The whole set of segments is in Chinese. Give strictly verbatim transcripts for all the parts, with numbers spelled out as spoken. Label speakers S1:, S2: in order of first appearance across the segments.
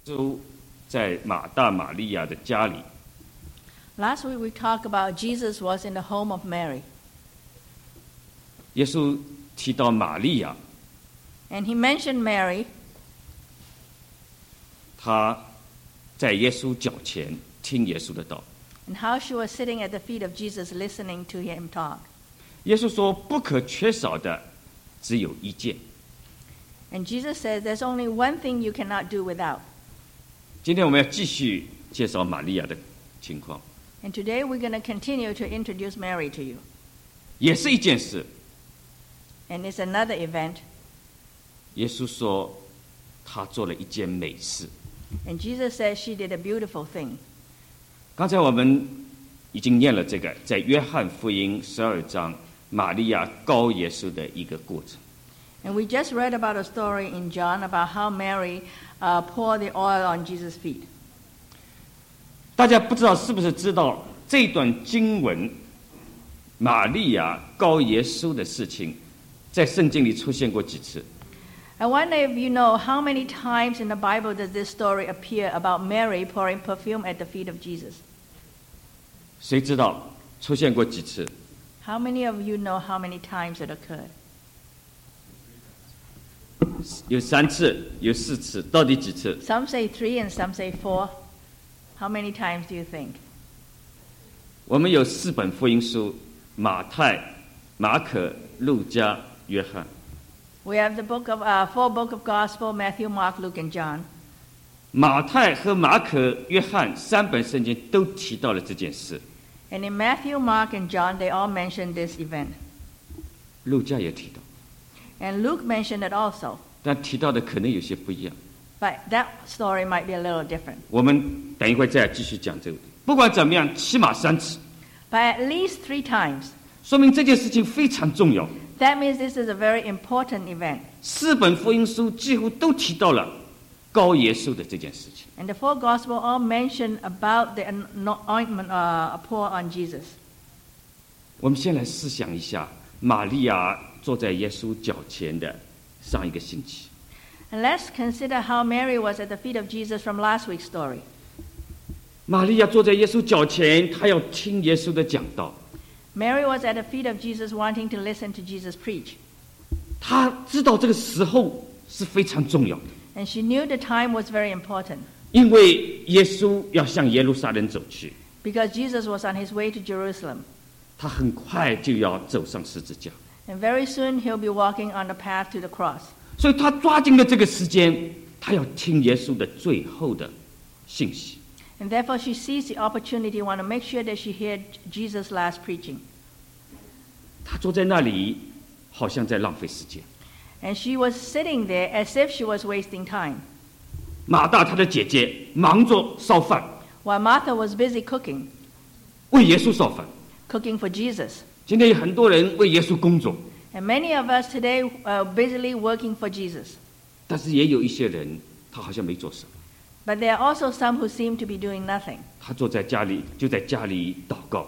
S1: 就在马大马利亚的家里。
S2: Last week we talked about Jesus was in the home of Mary.
S1: 耶稣提到玛利亚，
S2: And he mentioned Mary.
S1: 她在耶稣脚前听耶稣的道。
S2: And how she was sitting at the feet of Jesus listening to him talk.
S1: 耶稣说：“不可缺少的只有一件。”
S2: And Jesus says there's only one thing you cannot do without.
S1: 今天我们要继续介绍玛利亚的情况，
S2: And today we're going to continue to introduce Mary to you.
S1: 也是一件事。
S2: And it's another event.
S1: 耶稣说，他做了一件美事。
S2: And Jesus says she did a beautiful thing.
S1: 刚才我们已经念了这个，在约翰福音十二章，玛利亚膏耶稣的一个过程。
S2: And we just read about a story in John about how Mary uh, poured the oil on Jesus' feet.
S1: 大家不知道是不是知道这段经文，玛利亚膏耶稣的事情，在圣经里出现过几次？
S2: I wonder if you know how many times in the Bible does this story appear about Mary pouring perfume at the feet of Jesus?
S1: 谁知道出现过几次？
S2: How many of you know how many times it occurred?
S1: 有三次，有四次，到底几次？
S2: Some say three and some say four. How many times do you think?
S1: 我们有四本福音书：马太、马可、路加、约翰。
S2: We have the book of uh, four book of gospel: Matthew, Mark, Luke, and John.
S1: 马太和马可、约翰三本圣经都提到了这件事，
S2: And in Matthew, Mark, and John, they all mention this event.
S1: 路加也提到，
S2: And Luke mentioned it also.
S1: 但提到的可能有些不一样。
S2: But that story might be a little different.
S1: 我们等一会再继续讲这个。不管怎么样，起码三次，
S2: But at least three times.
S1: 说明这件事情非常重要。
S2: That means this is a very important event.
S1: 四本福音书几乎都提到了膏耶稣的这件事情。
S2: And the four gospel all mention about the anointment uh, poured on Jesus.
S1: 我们先来思想一下，玛利亚坐在耶稣脚前的上一个星期。
S2: And let's consider how Mary was at the feet of Jesus from last week's story.
S1: 玛利亚坐在耶稣脚前，她要听耶稣的讲道。
S2: Mary was at the feet of Jesus wanting to listen to Jesus preach.
S1: 她知道这个时候是非常重要的，
S2: And she knew the time was very important
S1: 因为耶稣要向耶路撒冷走去，
S2: because Jesus was on his way to Jerusalem.
S1: 他很快就要走上十字架，
S2: And very soon he'll be walking on the path to the cross.
S1: 所以他抓紧了这个时间，他要听耶稣的最后的信息。
S2: And therefore she sees the opportunity, want to make sure that she heard Jesus' last preaching.
S1: 他坐在那里，好像在浪费时间。
S2: And she was sitting there as if she was wasting time,
S1: 马大他的姐姐忙着烧饭，
S2: while Martha was busy cooking,
S1: 为耶稣烧饭。
S2: cooking for Jesus.
S1: 今天有很多人为耶稣工作，
S2: And many of us today are busily working for Jesus.
S1: 但是也有一些人，他好像没做什么。
S2: But there are also some who seem to be doing nothing.
S1: 他坐在家里，就在家里祷告。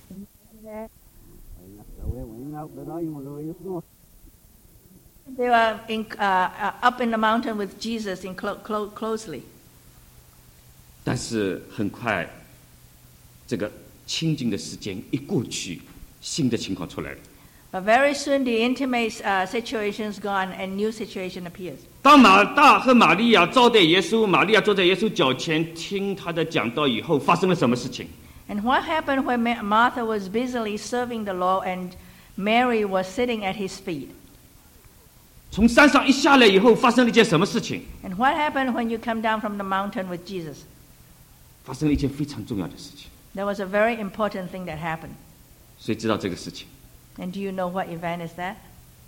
S2: They were in, uh, uh, up in the mountain with Jesus in clo- clo- closely.
S1: 但是很快，这个清静的时间一过去，新的情况出来了。
S2: But very soon the intimate uh, situation's gone and new situation appears.
S1: 当马大和玛利亚招待耶稣，玛利亚坐在耶稣脚前听他的讲道以后，发生了什么事情？
S2: And what happened when Ma- Martha was busily serving the Lord and Mary was sitting at his feet?
S1: 从山上一下来以后，发生了一件什么事情？
S2: And what happened when you come down from the mountain with Jesus?
S1: 发生了一件非常重要的事情。
S2: There was a very important thing that happened.
S1: 谁知道这个事情？
S2: And do you know what event is that?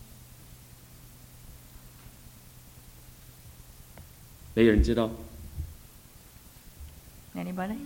S1: 没有人知道。
S2: Anybody?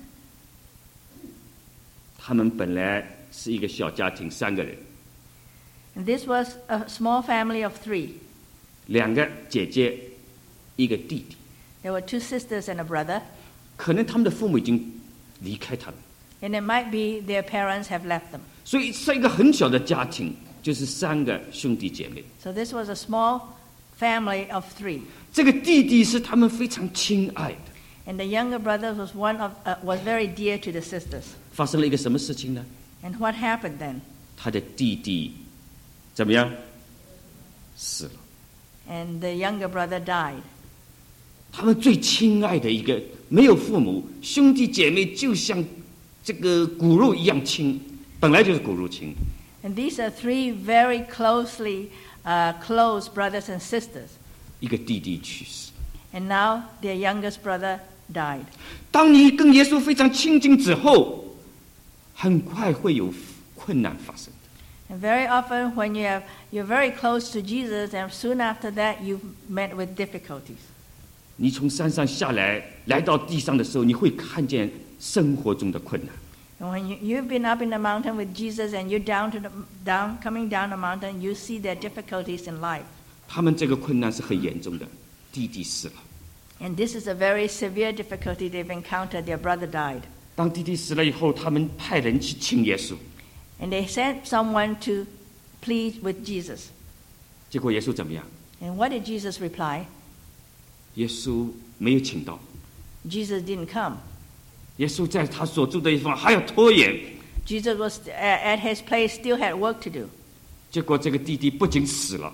S1: 他们本来是一个小家庭，三个人，
S2: And this was a small family of three.
S1: 两个姐姐，一个弟弟。
S2: There were two sisters and a brother.
S1: 可能他们的父母已经离开他们，
S2: And it might be their parents have left them.
S1: 所以是一个很小的家庭，就是三个兄弟姐妹。
S2: So this was a small family of three.
S1: 这个弟弟是他们非常亲爱的，
S2: And the younger brother was one of uh, was very dear to the sisters.
S1: 发生了一个什么事情呢？
S2: And what happened then?
S1: 他的弟弟怎么样？死了。
S2: And the younger brother died.
S1: 他们最亲爱的一个，没有父母，兄弟姐妹就像这个骨肉一样亲，本来就是骨肉亲。
S2: And these are three very closely uh, close brothers and sisters.
S1: 一个弟弟去世。
S2: And now their youngest brother died.
S1: 当你跟耶稣非常亲近之后，很快会有困难发生。
S2: And very often when you have, you're very close to Jesus, and soon after that you've met with difficulties.
S1: 你从山上下来，来到地上的时候，你会看见生活中的困难。
S2: And when you, you've been up in the mountain with Jesus and you're down to the, down, coming down the mountain, you see their difficulties in life.
S1: 他们这个困难是很严重的，弟弟死了。
S2: And this is a very severe difficulty they've encountered. Their brother died.
S1: 当弟弟死了以后，他们派人去请耶稣，
S2: And they sent someone to plead with Jesus.
S1: 结果耶稣怎么样？
S2: And what did Jesus reply?
S1: 耶稣没有请到，
S2: Jesus didn't come.
S1: 耶稣在他所住的地方还要拖延。
S2: Jesus was uh, at his place, still had work to do.
S1: 结果这个弟弟不仅死了，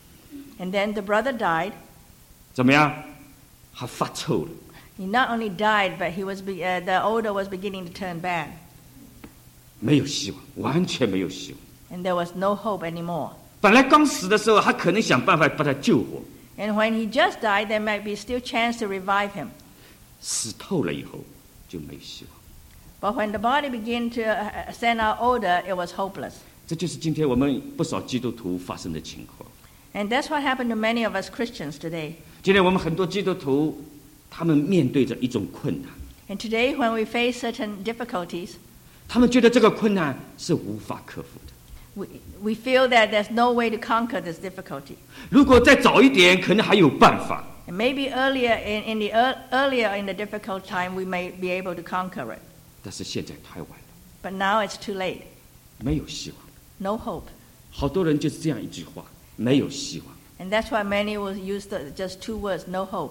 S2: And then the brother died.
S1: 怎么样？还发臭了。
S2: He not only died, but he was be, uh, the odor was beginning to turn bad.
S1: 没有希望，完全没有希望。
S2: And there was no hope anymore.
S1: 本来刚死的时候，还可能想办法把他救活，
S2: And when he just died, there might be still chance to revive him.
S1: 死透了以后就没希望。
S2: But when the body began to uh, send out odor, it was hopeless.
S1: 这就是今天我们不少基督徒发生的情况。
S2: And that's what happened to many of us Christians today.
S1: 今天我们很多基督徒，他们面对着一种困难，
S2: And today, when we face certain difficulties,
S1: 他们觉得这个困难是无法克服的。
S2: we, we feel that there's no way to conquer this difficulty.
S1: 如果再早一点，可能还有办法。
S2: And maybe earlier in, in the ear earlier in the difficult time, we may be able to conquer it.
S1: 但是现在太晚了，
S2: But now it's too late.
S1: 没有希望。
S2: No hope.
S1: 好多人就是这样一句话：没有希望。
S2: And that's why many will use the, just two words, no hope.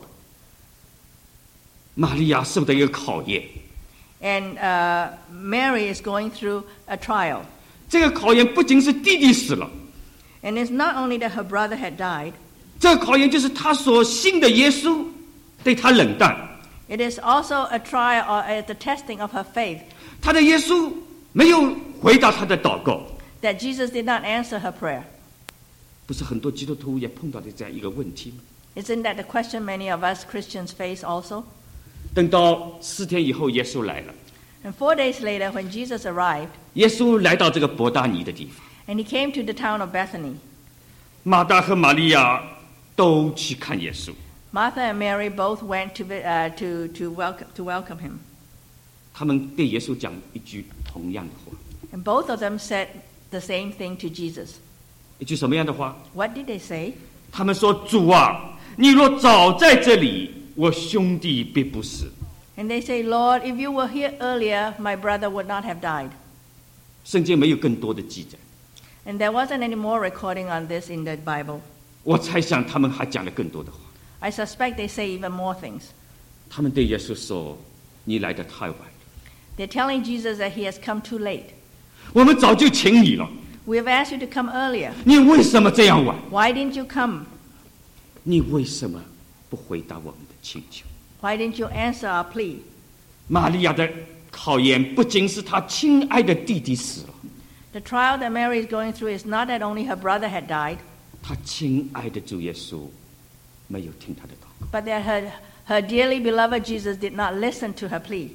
S1: 玛利亚受的一个考验，
S2: And uh, Mary is going through a trial.
S1: 这个考验不仅是弟弟死了，
S2: And it's not only that her brother had died,
S1: 这个考验就是他所信的耶稣对他冷淡，
S2: it is also a trial or uh, the testing of her faith,
S1: 他的耶稣没有回答他的祷告。
S2: that Jesus did not answer her prayer.
S1: 不是很多基督徒也碰到的这样一个问题吗？
S2: Isn't that the question many of us Christians face also?
S1: 等到四天以后，耶稣来了。
S2: And four days later, when Jesus arrived,
S1: 耶稣来到这个伯大尼的地方，
S2: and he came to the town of Bethany,
S1: 马大和玛利亚都去看耶稣。
S2: Martha and Mary both went to, vi- uh, to, to, welcome, to welcome him.
S1: 他们对耶稣讲一句同样的话，
S2: And both of them said the same thing to Jesus.
S1: 一句什么样的话？
S2: What did they say?
S1: 他们说：“主啊，你若早在这里，我兄弟必不死。”
S2: And they say, Lord, if you were here earlier, my brother would not have died.
S1: 圣经没有更多的记载，
S2: And there wasn't any more recording on this in the Bible.
S1: 我猜想他们还讲了更多的话。
S2: I suspect they say even more things.
S1: 他们对耶稣说：“你来得太晚了，
S2: They're telling Jesus that he has come too late.
S1: 我们早就请你了，
S2: We have asked you to come earlier.
S1: 你为什么这样晚？
S2: Why didn't you come?
S1: 你为什么不回答我们的请求？”
S2: Why didn't you answer our plea?
S1: 玛利亚的考验不仅是她亲爱的弟弟死了，
S2: The trial that Mary is going through is not that only her brother had died,
S1: 她亲爱的主耶稣没有听她的祷告。
S2: but that her, her dearly beloved Jesus did not listen to her plea.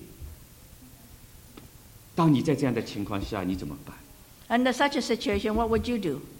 S1: 当你在这样的情况下，你怎么办？
S2: Under such a situation, what would you do?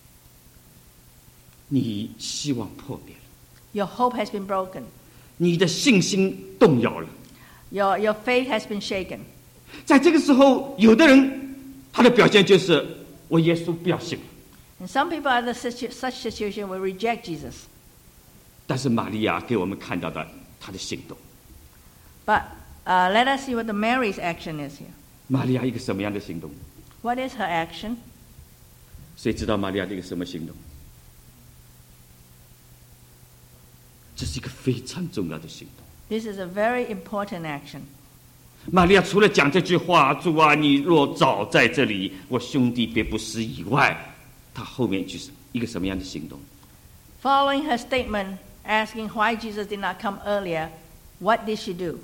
S1: 你希望破灭了，
S2: Your hope has been broken.
S1: 你的信心动摇了。
S2: Your, your faith has been shaken.
S1: 在这个时候，有的人他的表现就是我耶稣不要信了。
S2: And some people under such, such situation will reject Jesus.
S1: 但是玛利亚给我们看到的她的行动，
S2: But uh, let us see what the Mary's action is here.
S1: 玛利亚一个什么样的行动？
S2: What is her action?
S1: 谁知道玛利亚这个什么行动？这是一个非常重要的行动。
S2: This is a very important action.
S1: 玛利亚除了讲这句话，主啊，你若早在这里，我兄弟别不死以外，他后面就是一个什么样的行动？
S2: Following her statement, asking why Jesus did not come earlier, what did she do?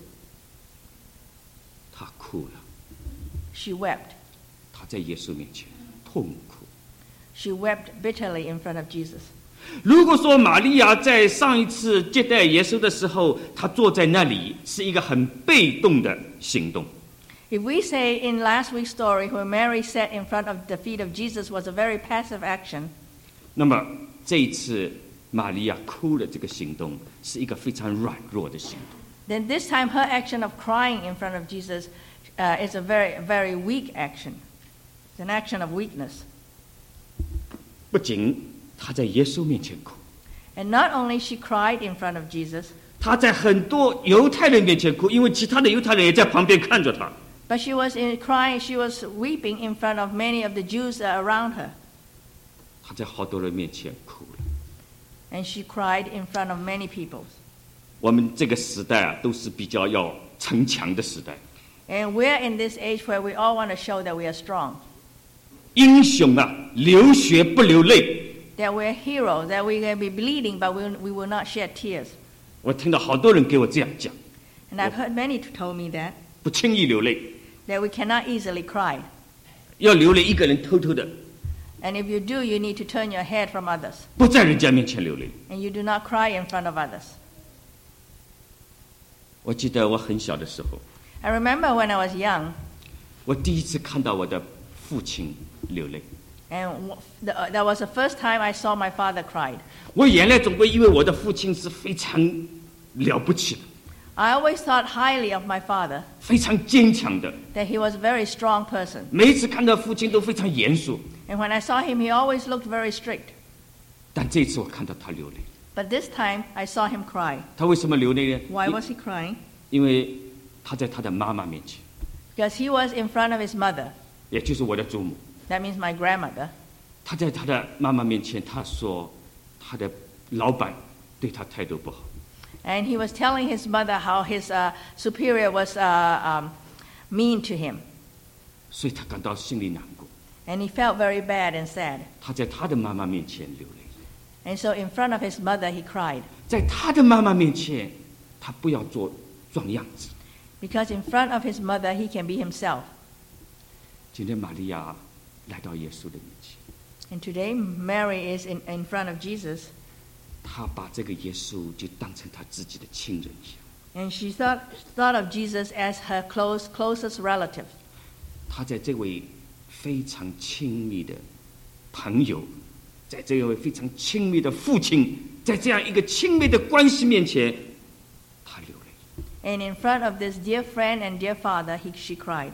S1: 他哭了，
S2: She wept.
S1: 他在耶稣面前痛哭。
S2: She wept bitterly in front of Jesus.
S1: 如果说玛利亚在上一次接待耶稣的时候，她坐在那里是一个很被动的行动。
S2: If we say in last week's story where Mary sat in front of the feet of Jesus was a very passive action,
S1: 那么这一次玛利亚哭的这个行动是一个非常软弱的行动。
S2: then this time her action of crying in front of Jesus uh, is a very, very weak action. It's an action of weakness.
S1: 不仅她在耶稣面前哭，
S2: And not only she cried in front of Jesus,
S1: 她在很多犹太人面前哭，因为其他的犹太人也在旁边看着她。
S2: but she was in crying, she was weeping in front of many of the Jews uh, around her.
S1: 她在好多人面前哭了。
S2: And she cried in front of many people.
S1: 我们这个时代啊，都是比较要逞强的时代。
S2: And we're in this age where we all want to show that we are strong,
S1: 英雄啊，流血不流泪。
S2: that we're heroes, that we can be bleeding, but we, we will not shed tears.
S1: 我听到好多人给我这样讲，
S2: And I've heard many told me that,
S1: 不轻易流泪，
S2: that we cannot easily cry.
S1: 要流泪一个人偷偷的，
S2: And if you do, you need to turn your head from others.
S1: 不在人家面前流泪。
S2: And you do not cry in front of others.
S1: 我记得我很小的时候，
S2: I remember when I was young,
S1: 我第一次看到我的父亲流泪，
S2: and w- the, uh, that was the first time I saw my father cried.
S1: 我原来总归因为我的父亲是非常了不起的，
S2: I always thought highly of my father,
S1: 非常坚强的，
S2: that he was a very strong person.
S1: 每一次看到父亲都非常严肃。
S2: And when I saw him, he always looked very strict.
S1: 但这次我看到他流泪，
S2: But this time, I saw him cry.
S1: 他为什么流泪呢？
S2: Why
S1: 因
S2: was he crying?
S1: 因为他在他的妈妈面前，
S2: Because he was in front of his mother.
S1: 也就是我的祖母，
S2: That means my grandmother.
S1: 他在他的妈妈面前，他说他的老板对他态度不好，
S2: And he was telling his mother how his uh, superior was uh, um, mean to him.
S1: 所以他感到心里难过。
S2: And he felt very bad and sad.
S1: 他在他的妈妈面前流泪，
S2: And so in front of his mother, he cried.
S1: 在他的妈妈面前，他不要做装样子。
S2: Because in front of his mother, he can be himself.
S1: 今天玛利亚来到耶稣的面前，
S2: And today, Mary is in, in front of Jesus.
S1: 他把这个耶稣就当成他自己的亲人一样。
S2: And she thought, thought of Jesus as her close, closest relative.
S1: 他在这位非常亲密的朋友，在这位非常亲密的父亲，在这样一个亲密的关系面前，他流泪。
S2: And in front of this dear friend and dear father, he, she cried.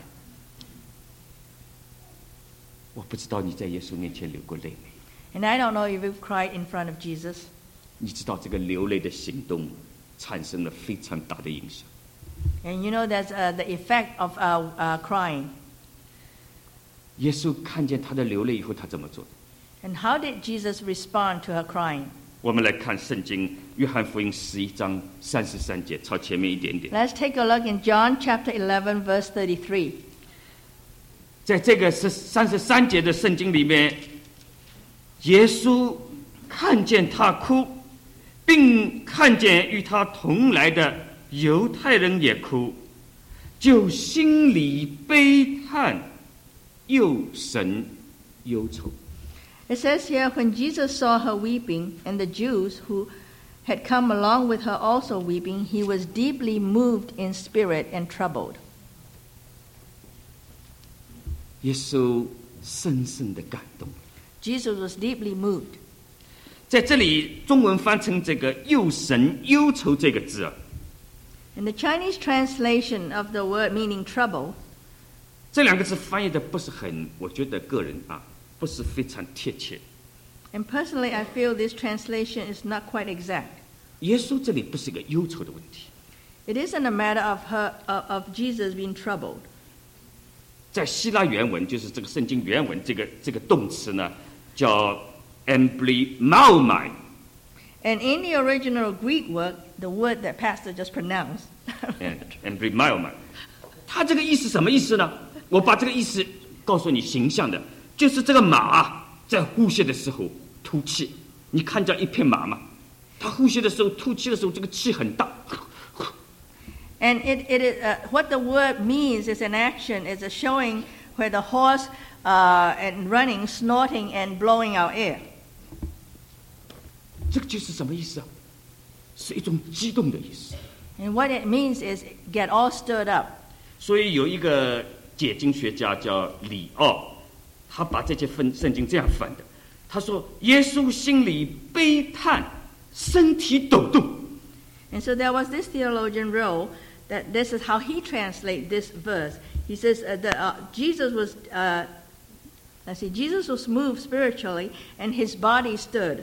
S1: 我不知道你在耶稣面前流过泪没有？
S2: And I don't know if you've cried in front of Jesus.
S1: 你知道这个流泪的行动产生了非常大的影响。
S2: And you know that's uh, the effect of uh, uh, crying.
S1: 耶稣看见他的流泪以后，他怎么做的？
S2: And how did Jesus respond to her crying?
S1: 我们来看圣经约翰福音十一章三十三节，朝前面一点点。
S2: Let's take a look in John chapter eleven, verse thirty-three.
S1: 在这个是三十三节的圣经里面，耶稣看见他哭，并看见与他同来的犹太人也哭，就心里悲叹，又神忧愁。
S2: It says here, when Jesus saw her weeping, and the Jews who had come along with her also weeping, he was deeply moved in spirit and troubled.
S1: 耶稣深深的感动。
S2: Jesus was deeply moved.
S1: 在这里，中文翻成这个“又神忧愁”这个字啊，
S2: In the Chinese translation of the word meaning trouble,
S1: 这两个字翻译的不是很，我觉得个人啊，不是非常贴切。
S2: and personally I feel this translation is not quite exact.
S1: 耶稣这里不是一个忧愁的问题，
S2: It isn't a matter of her of, of Jesus being troubled.
S1: 在希腊原文，就是这个圣经原文，这个这个动词呢，叫 emblemaomai。
S2: And in the original Greek word, the word that Pastor just pronounced,
S1: and and remind me， 他这个意思什么意思呢？我把这个意思告诉你，形象的，就是这个马在呼吸的时候吐气，你看见一片马吗？它呼吸的时候、吐气的时候，这个气很大。
S2: And it, it is, uh, what the word means is an action, is a showing where the horse uh, and running, snorting and blowing out air.
S1: 这个就是什么意思啊？是一种激动的意思。
S2: And what it means is get all stirred up.
S1: 所以有一个解经学家叫里奥，他把这些分圣经这样分的。他说，耶稣心里悲叹，身体抖动。
S2: And so there was this theologian Rowe, that this is how he translates this verse. He says uh, that uh, Jesus was, uh, let's see, Jesus was moved spiritually, and his body stirred.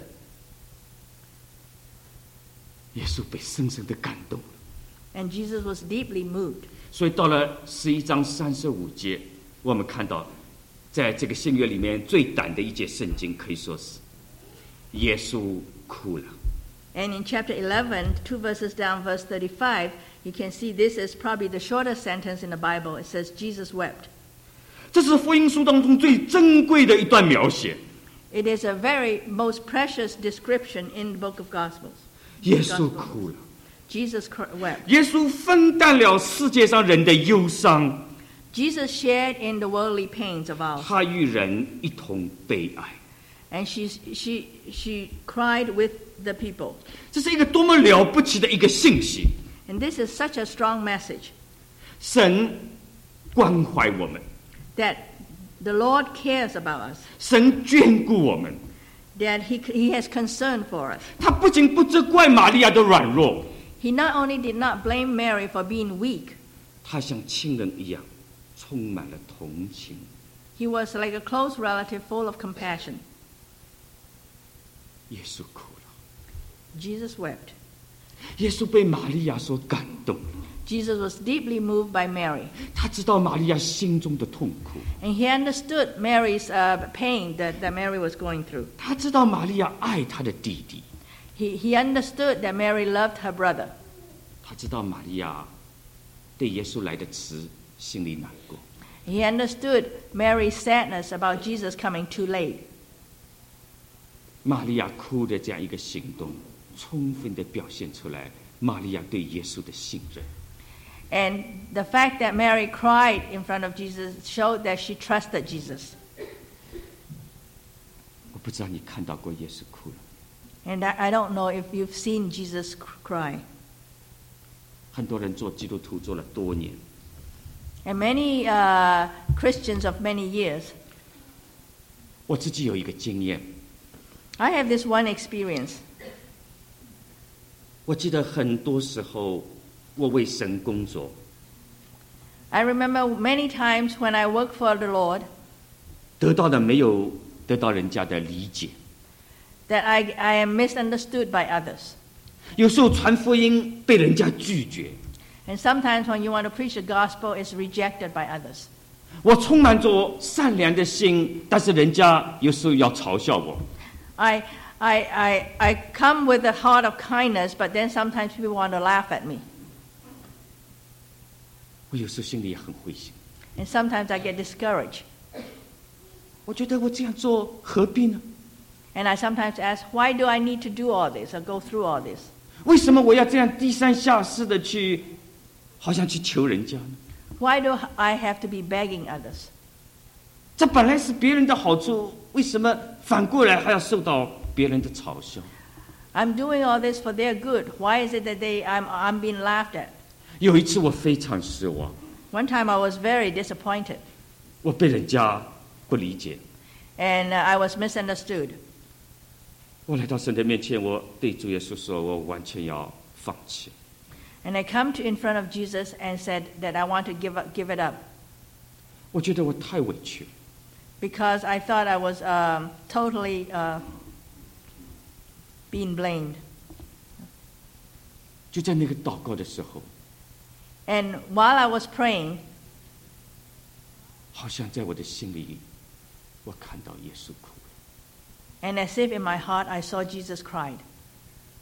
S1: 耶稣被深深的感动，
S2: And Jesus was deeply moved.
S1: 所以到了十一章三十五节，我们看到，在这个新约里面最短的一节圣经，可以说是耶稣哭了。
S2: And in chapter eleven, two verses down, verse thirty-five, you can see this is probably the shortest sentence in the Bible. It says, Jesus wept.
S1: 这是福音书当中最珍贵的一段描写。
S2: It is a very most precious description in the book of Gospels.
S1: 耶稣哭了，
S2: Jesus wept.
S1: 耶稣分担了世界上人的忧伤，
S2: Jesus shared in the worldly pains of ours.
S1: 他与人一同悲哀。
S2: And she, she, she cried with the people.
S1: 这是一个多么了不起的一个信息！
S2: And this is such a strong message
S1: 神关怀我们，
S2: that the Lord cares about us,
S1: 神眷顾我们。
S2: that he, he has concern for us.
S1: 他不仅不责怪玛利亚的软弱，
S2: He not only did not blame Mary for being weak,
S1: 他像亲人一样，充满了同情。
S2: he was like a close relative full of compassion.
S1: 耶稣哭了，
S2: Jesus wept.
S1: 耶稣被玛利亚所感动，
S2: Jesus was deeply moved by Mary.
S1: 他知道玛利亚心中的痛苦，
S2: And he understood Mary's uh, pain that, that Mary was going through.
S1: 他知道玛利亚爱他的弟弟，
S2: He, he understood that Mary loved her brother.
S1: 他知道玛利亚对耶稣来的迟心里难过。
S2: He understood Mary's sadness about Jesus coming too late.
S1: 玛利亚哭的这样一个行动，充分的表现出来玛利亚对耶稣的信任。
S2: And the fact that Mary cried in front of Jesus showed that she trusted Jesus.
S1: 我不知道你看到过耶稣哭了，
S2: And I, I don't know if you've seen Jesus c- cry.
S1: 很多人做基督徒做了多年，
S2: And many uh, Christians of many years,
S1: 我自己有一个经验，
S2: I have this one experience.
S1: 我记得很多时候我为神工作，
S2: I remember many times when I worked for the Lord
S1: 得到的没有得到人家的理解，
S2: that I, I am misunderstood by others.
S1: 有时候传福音被人家拒绝，
S2: And sometimes when you want to preach the gospel, it's rejected by others.
S1: 我充满着善良的心，但是人家有时候要嘲笑我。
S2: I, I, I, I come with a heart of kindness, but then sometimes people want to laugh at me.
S1: 我有时候心里也很灰心，
S2: And sometimes I get discouraged.
S1: 我觉得我这样做何必呢？
S2: And I sometimes ask, why do I need to do all this or go through all this?
S1: 为什么我要这样低三下四的去，好像去求人家呢？
S2: Why do I have to be begging others?
S1: 这本来是别人的好处，为什么反过来还要受到别人的嘲笑？
S2: I'm doing all this for their good. Why is it that they, I'm, I'm being laughed at?
S1: 有一次我非常失望，
S2: One time I was very disappointed,
S1: 我被人家不理解。
S2: and uh, I was misunderstood.
S1: 我来到神的面前，我对主耶稣说：“我完全要放弃。
S2: And I come to in front of Jesus and said that I want to give, up, give it up
S1: 我觉得我太委屈了，
S2: because I thought I was um, totally uh, being blamed.
S1: 就在那个祷告的时候，
S2: And while I was praying,
S1: 好像在我的心里，我看到耶稣哭了。
S2: and as if in my heart I saw Jesus cried.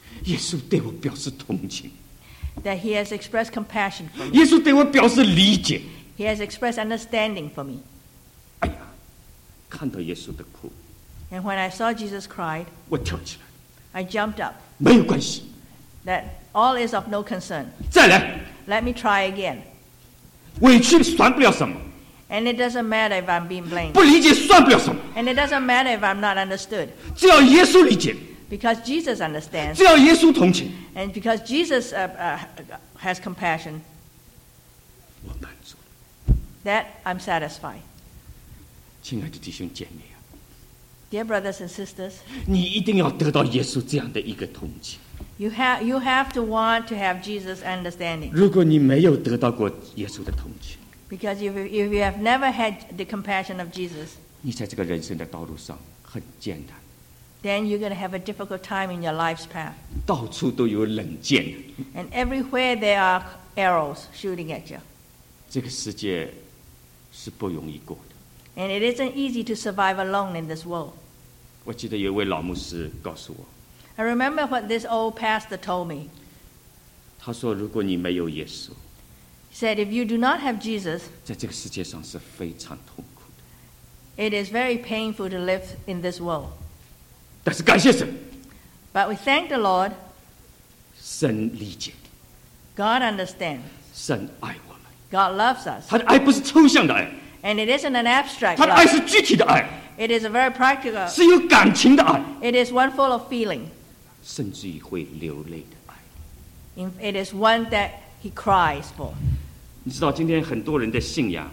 S1: 耶稣对我表示同情，
S2: that he has expressed compassion for me.
S1: 耶稣对我表示理解。
S2: He has expressed understanding for me.
S1: 哎呀，看到耶稣的哭，
S2: And when I saw Jesus cried,
S1: 我跳起来，
S2: I jumped up.
S1: 没有关系，
S2: That all is of no concern.
S1: 再来，
S2: Let me try again.
S1: 委屈算不了什么，
S2: And it doesn't matter if I'm being blamed.
S1: 不理解算不了什么，
S2: And it doesn't matter if I'm not understood.
S1: 只要耶稣理解，
S2: Because Jesus understands.
S1: 只要耶稣同情，
S2: And because Jesus uh, uh, has compassion,
S1: 我满足。
S2: that I'm satisfied.
S1: 亲爱的弟兄姐妹啊，
S2: Dear brothers and sisters,
S1: 你一定要得到耶稣这样的一个同情。
S2: you have, you have to want to have Jesus' understanding.
S1: 如果你没有得到过耶稣的同情，
S2: Because if, if you have never had the compassion of Jesus,
S1: 你在这个人生的道路上很艰难，
S2: then you're going to have a difficult time in your life's path.
S1: 到处都有冷箭。
S2: And everywhere there are arrows shooting at you.
S1: 这个世界是不容易过的。
S2: And it isn't easy to survive alone in this world.
S1: 我记得有一位老牧师告诉我，
S2: I remember what this old pastor told me.
S1: 他说：“如果你没有耶稣，
S2: He said, if you do not have Jesus,
S1: 在这个世界上是非常痛苦的。
S2: it is very painful to live in this world.
S1: 但是感谢神，
S2: But we thank the Lord.
S1: 神理解，
S2: God understands.
S1: 神爱我们。
S2: God loves us.
S1: 他的爱不是抽象的爱，
S2: And it isn't an abstract
S1: 他的爱
S2: love.
S1: 是具体的爱，
S2: It is a very practical.
S1: 是有感情的爱，
S2: It is one full of feeling.
S1: 甚至于会流泪的爱。
S2: In- It is one that he cries for.
S1: 你知道，今天很多人的信仰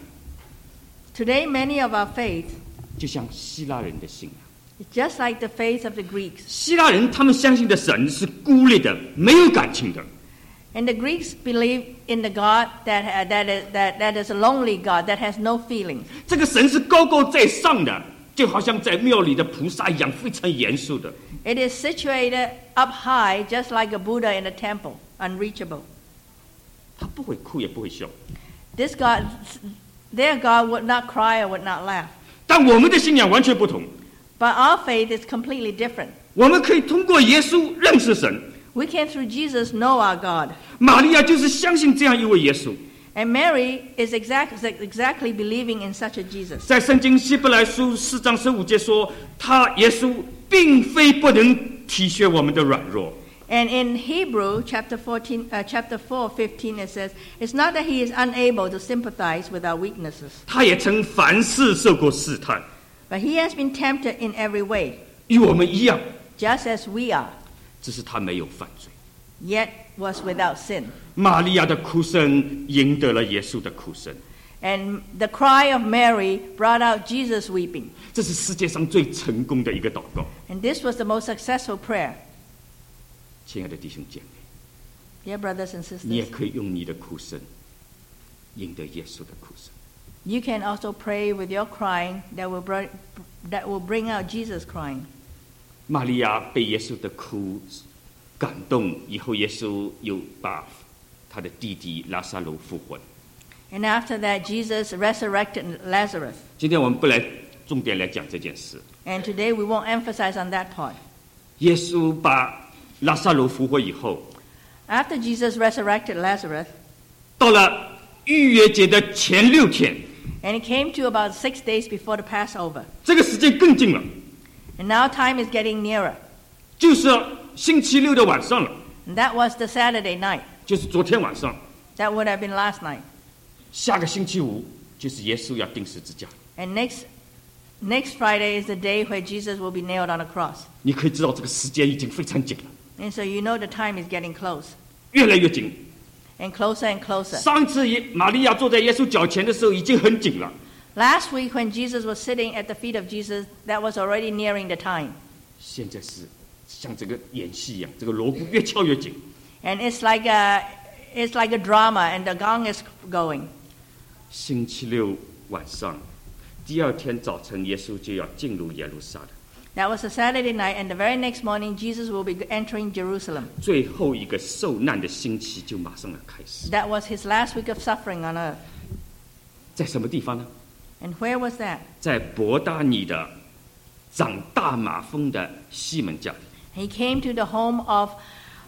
S2: Today, many of our faith
S1: 就像希腊人的信仰。
S2: is just like the faith of the Greeks.
S1: 希腊人他们相信的神是孤立的，没有感情的。
S2: And the Greeks believe in the God that, uh, that, is, that, that is a lonely God, that has no feelings.
S1: 这个神是高高在上的，就好像在庙里的菩萨一样，非常严肃的。
S2: It is situated up high, just like a Buddha in a temple, unreachable.
S1: 他不会哭，也不会笑。
S2: This God, their God would not cry or would not laugh.
S1: 但我们的信仰完全不同，
S2: But our faith is completely different.
S1: 我们可以通过耶稣认识神。
S2: We can, through Jesus, know our God.
S1: 玛利亚就是相信这样一位耶稣。
S2: And Mary is exact, exactly believing in such a Jesus.
S1: 在圣经希伯来书四章十五节说，他耶稣并非不能体恤我们的软弱，
S2: And in Hebrew, chapter fourteen, uh, chapter four, fifteen, it says, "It's not that he is unable to sympathize with our weaknesses,
S1: 他也曾凡事受过试探，
S2: but he has been tempted in every way,
S1: 与我们一样，
S2: just as we are,
S1: 只是他没有犯罪。
S2: yet was without sin."
S1: 玛利亚的哭声赢得了耶稣的哭声，
S2: And the cry of Mary brought out Jesus weeping.
S1: 这是世界上最成功的一个祷告。
S2: And this was the most successful prayer.
S1: 亲爱的弟兄姐妹，
S2: Dear brothers and
S1: 你也
S2: sisters,
S1: 可以用你的哭声赢得耶稣的哭声。
S2: you can also pray with your crying that will, br- that will bring out Jesus crying.
S1: 玛利亚被耶稣的哭感动以后，耶稣又把他的弟弟拉撒路复活了。
S2: And after that, Jesus resurrected Lazarus.
S1: 今天我们不来重点来讲这件事。
S2: And today we won't emphasize on that part.
S1: 耶稣把拉撒路复活以后，
S2: After Jesus resurrected Lazarus,
S1: 到了逾越节的前六天，
S2: and it came to about six days before the Passover.
S1: 这个时间更近了，
S2: And now time is getting nearer.
S1: 就是星期六的晚上了，
S2: And that was the Saturday night.
S1: 就是昨天晚上。
S2: That would have been last night.
S1: 下个星期五就是耶稣要钉十字架。
S2: And next, next Friday is the day where Jesus will be nailed on a cross.
S1: 你可以知道这个时间已经非常紧了，
S2: And so you know the time is getting close.
S1: 越来越紧。
S2: And closer and closer.
S1: 上一次耶玛利亚坐在耶稣脚前的时候已经很紧了，
S2: Last week when Jesus was sitting at the feet of Jesus, that was already nearing the time.
S1: 现在是像这个演戏一样，这个锣鼓越敲越紧。
S2: And it's like a, it's like a drama and the gong is going.
S1: 星期六晚上，第二天早晨，耶稣就要进入耶路撒冷。
S2: That was a Saturday night, and the very next morning, Jesus will be entering Jerusalem.
S1: 最后一个受难的星期就马上要开始，
S2: That was his last week of suffering on earth.
S1: 在什么地方呢？
S2: And where was that?
S1: 在伯大尼的长大马蜂的西门家里。
S2: He came to the home of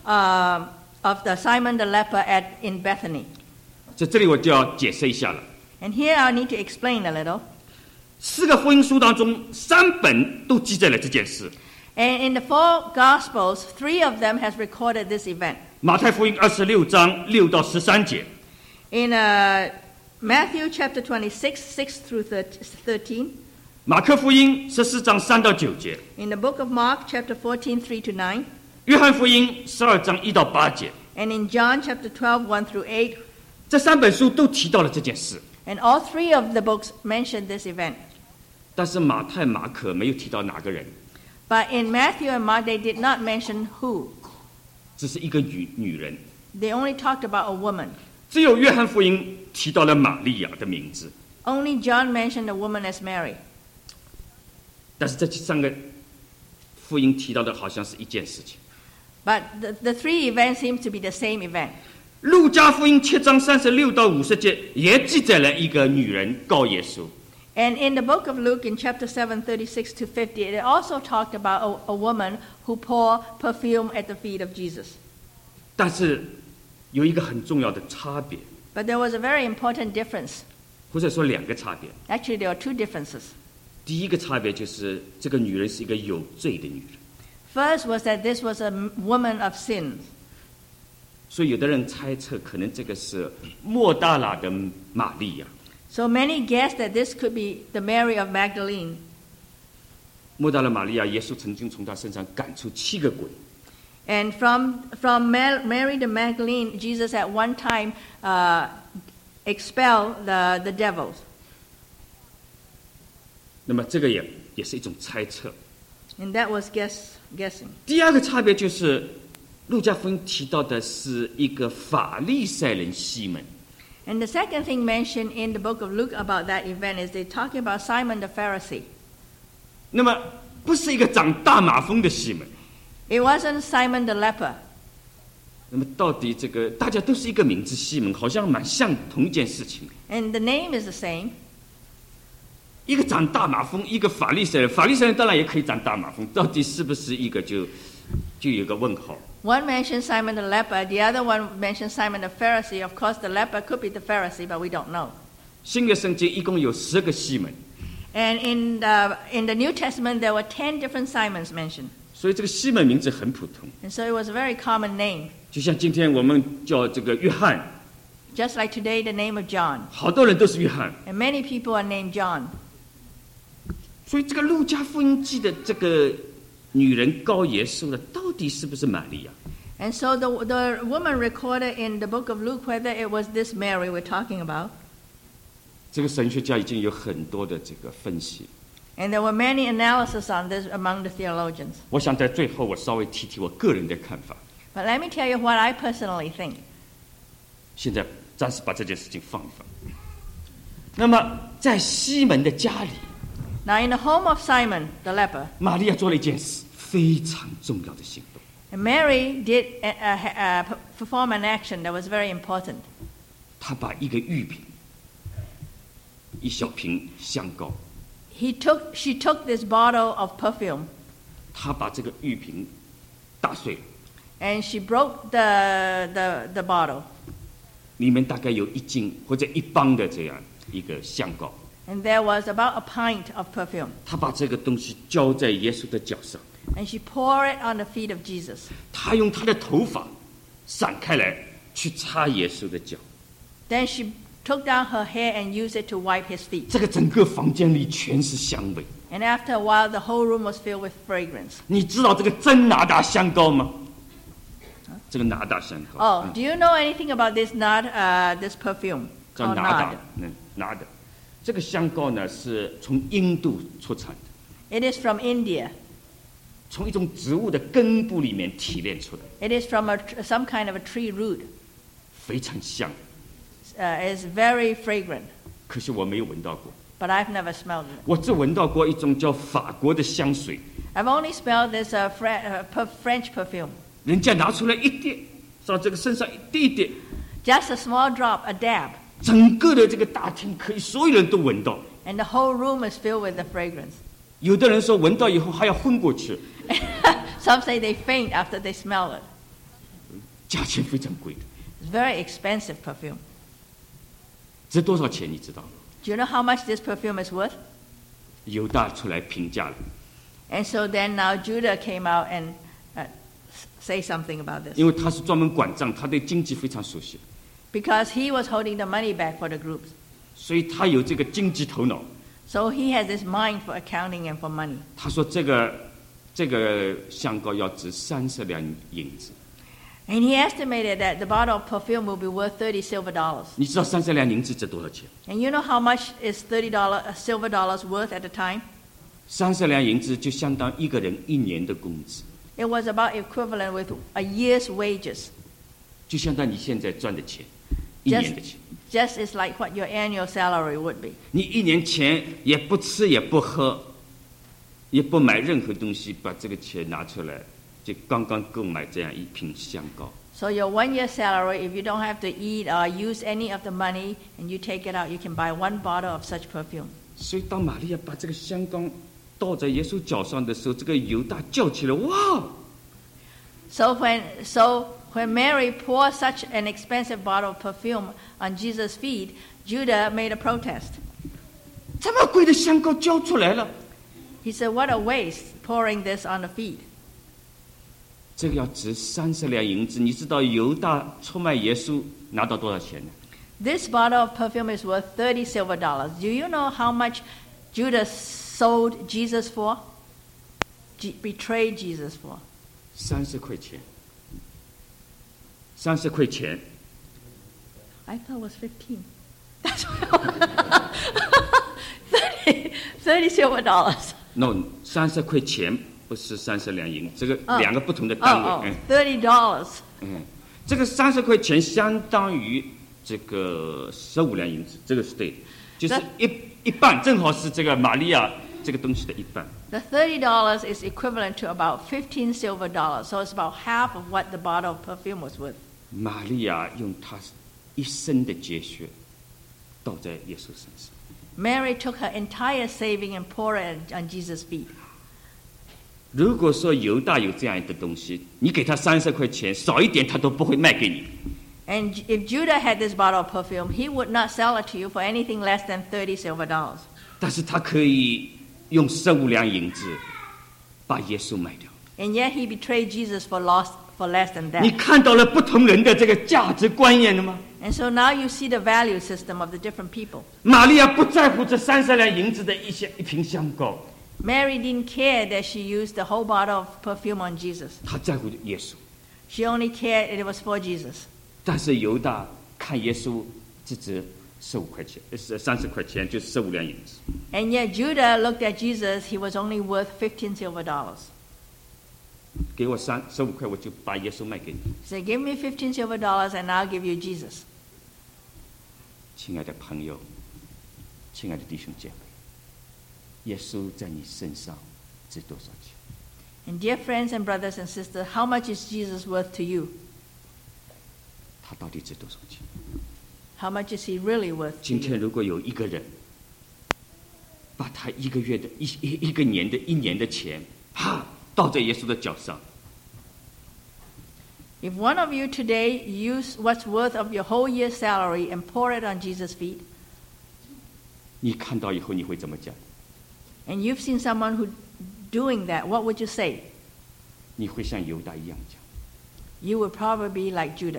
S2: uh, of the Simon the leper at in Bethany.
S1: 在这里我就要解释一下了。
S2: And here I need to explain a little.
S1: 四个福音书当中，三本都记载了这件事。
S2: And in the four Gospels, three of them has recorded this event.
S1: 马太福音二十六章六到十三节，
S2: In uh, Matthew chapter twenty-six, six through thirteen.
S1: 马可福音十四章三到九节，
S2: In the book of Mark chapter fourteen, three to nine.
S1: 约翰福音十二章一到八节，
S2: And in John chapter twelve, one through eight.
S1: 这三本书都提到了这件事。
S2: And all three of the books mention this event.
S1: 但是马太、马可没有提到哪个人，
S2: But in Matthew and Mark, they did not mention who.
S1: 只是一个女女人。
S2: They only talked about a woman.
S1: 只有约翰福音提到了玛利亚的名字，
S2: Only John mentioned a woman as Mary.
S1: 但是这三个福音提到的好像是一件事情。
S2: But the, the three events seem to be the same event.
S1: 路加福音七章三十六到五十节也记载了一个女人告耶稣。
S2: And in the book of Luke, in chapter seven, thirty-six to fifty, it also talked about a, a woman who poured perfume at the feet of Jesus.
S1: 但是有一个很重要的差别，
S2: But there was a very important difference.
S1: 或者说两个差别。
S2: Actually, there are two differences.
S1: 第一个差别就是这个女人是一个有罪的女人，
S2: First was that this was a woman of sin.
S1: 所以有的人猜测可能这个是莫大拉的玛利亚。
S2: So many guessed that this could be the Mary of Magdalene.
S1: 莫大拉玛利亚，耶稣曾经从她身上赶出七个鬼。
S2: And from, from Mary the Magdalene, Jesus at one time uh, expelled the, the devils.
S1: 那么这个也也是一种猜测。
S2: And that was guess, guessing.
S1: 第二个差别就是路加福音提到的是一个法利赛人西门。
S2: And the second thing mentioned in the book of Luke about that event is they're talking about Simon the Pharisee.
S1: 那么不是一个长大马蜂的西门。
S2: It wasn't Simon the leper.
S1: 那么到底这个大家都是一个名字西门，好像蛮像同一件事情。
S2: And the name is the same.
S1: 一个长大马蜂，一个法利赛人，法利赛人当然也可以长大马蜂，到底是不是一个就就有个问号。
S2: One mentioned Simon the leper, the other one mentioned Simon the Pharisee. Of course, the leper could be the Pharisee, but we don't know.
S1: 新约圣经一共有十个西门，
S2: And in the, in the New Testament, there were ten different Simons mentioned.
S1: 所以这个西门名字很普通，
S2: And so it was a very common name.
S1: 就像今天我们叫这个约翰，
S2: Just like today, the name of John.
S1: 好多人都是约翰。
S2: And many people are named John.
S1: 所以这个路加福音记的这个女人告耶稣的，到底是不是玛利亚？
S2: And so the, the woman recorded in the book of Luke, whether it was this Mary we're talking about,
S1: 这个神学家已经有很多的这个分析。
S2: and there were many analyses on this among the theologians.
S1: 我想在最后我稍微提提我个人的看法。
S2: But let me tell you what I personally think.
S1: 现在暂时把这件事情放一放。那么在西门的家里，
S2: Now, in the home of Simon the leper,
S1: 玛利亚做了一件事非常重要的行动。
S2: and Mary did uh, uh, uh, perform an action that was very important.
S1: 她把一个玉瓶，一小瓶香膏，
S2: He took, she took this bottle of perfume,
S1: 她把这个玉瓶打碎了，
S2: and she broke the, the, the bottle.
S1: 里面大概有一斤或者一磅的这样一个香膏。
S2: And there was about a pint of perfume.
S1: 她把这个东西浇在耶稣的脚上，
S2: And she poured it on the feet of Jesus.
S1: 她用她的头发散开来去擦耶稣的脚。
S2: Then she took down her hair and used it to wipe his feet.
S1: 这个整个房间里全是香味。
S2: And after a while, the whole room was filled with fragrance.
S1: 你知道这个真拿达香膏吗？这个拿达香膏。
S2: Oh, do you know anything about this nard, uh, this perfume
S1: 叫
S2: called
S1: 拿达
S2: nard?，
S1: 嗯，拿的。这个香膏呢是从印度出产的，
S2: It is from India.
S1: 从一种植物的根部里面提炼出来，
S2: It is from a, some kind of a tree root.
S1: 非常香。
S2: Uh, it's very fragrant,
S1: 可是我没有闻到过，
S2: but I've never smelled it.
S1: 我只闻到过一种叫法国的香水，
S2: I've only smelled this uh, Fre- uh, per- French perfume.
S1: 人家拿出来一滴，到这个身上一滴一滴，
S2: Just a small drop, a dab,
S1: 整个的这个大厅可以所有人都闻到。
S2: and the whole room is filled with the fragrance.
S1: 有的人说闻到以后还要昏过去，
S2: Some say they faint after they smell it.
S1: 价钱非常贵的。
S2: It's very expensive perfume.
S1: 值多少钱你知道吗？
S2: Do you know how much this perfume is worth?
S1: 犹大出来评价了，
S2: And so then now Judah came out and uh, say something about this.
S1: 因为他是专门管账，他对经济非常熟悉，
S2: Because he was holding the money back for the groups.
S1: 所以他有这个经济头脑。
S2: So he has this mind for accounting and for money.
S1: 他说这个这个香膏要值三十两银子，
S2: And he estimated that the bottle of perfume will be worth thirty silver dollars.
S1: 你知道三十两银子值多少钱？
S2: And you know how much is thirty dollar, uh, silver dollars worth at the time?
S1: 三十两银子就相当一个人一年的工资，
S2: It was about equivalent with a year's wages.
S1: 就相当你现在赚的钱，一
S2: Just,
S1: 年的钱。
S2: just is like what your annual salary would be.
S1: 你一年前也不吃也不喝，也不买任何东西，把这个钱拿出来，就刚刚购买这样一瓶香膏。
S2: So your one year salary, if you don't have to eat or use any of the money and you take it out, you can buy one bottle of such perfume.
S1: 所以当玛利亚把这个香膏倒在耶稣脚上的时候，这个犹大叫起来：“哇！
S2: So when, so when Mary poured such an expensive bottle of perfume on Jesus' feet, Judah made a protest.
S1: 这么贵的香膏交出来了，
S2: He said, what a waste pouring this on the feet.
S1: 这个要值三十两银子。你知道犹大出卖耶稣拿到多少钱呢？
S2: This bottle of perfume is worth thirty silver dollars. Do you know how much Judah sold Jesus for? G- betrayed Jesus for?
S1: 三十块钱。三十块钱，
S2: I thought it was fifteen. That's what thirty, thirty silver dollars.
S1: no， 三十块钱不是三十两银，这个
S2: 哦
S1: 两个不同的单位。
S2: Oh, oh,
S1: 嗯
S2: thirty dollars.
S1: 嗯，这个三十块钱相当于这个十五两银子，这个是对的，就是一一半，正好是这个玛利亚这个东西的一半。
S2: The thirty dollars is equivalent to about fifteen silver dollars. So it's about half of what the bottle of perfume was worth.
S1: 玛利亚用她一生的积蓄倒在耶稣身上。
S2: Mary took her entire saving and poured it on Jesus' feet.
S1: 如果说犹大有这样的东西，你给他三十块钱，少一点他都不会卖给你。
S2: And if Judah had this bottle of perfume, he would not sell it to you for anything less than thirty silver dollars.
S1: 但是他可以用十五两银子把耶稣卖掉。
S2: And yet he betrayed Jesus for loss for less than
S1: 你
S2: that.
S1: 看到了不同人的这个价值观念了吗？
S2: And so now you see the value system of the different people.
S1: 玛利亚不在乎这三十两银子的一些一瓶香膏，
S2: Mary didn't care that she used the whole bottle of perfume on Jesus.
S1: 她在乎耶稣。
S2: She only cared it was for Jesus.
S1: 但是犹大看耶稣只值十五块钱，是三十块钱，就是十五两银子。
S2: And yet Judah looked at Jesus, he was only worth fifteen silver dollars.
S1: 给我三十五块，我就把耶稣卖给你。
S2: He said, give me fifteen silver dollars and I'll give you Jesus.
S1: 亲爱的朋友，亲爱的弟兄姐妹，耶稣在你身上值多少钱？
S2: And dear friends and brothers and sisters, how much is Jesus worth to you?
S1: 他到底值多少钱？
S2: How much is he really worth to
S1: 今天
S2: you?
S1: 如果有一个人，把他一个月的一一一个年的一年的钱，哈，倒在耶稣的脚上，
S2: If one of you today use what's worth of your whole year's salary and pour it on Jesus' feet,
S1: 你看到以后你会怎么讲？
S2: and you've seen someone who doing that, what would you say?
S1: 你会像犹大一样讲。
S2: You would probably be like Judah.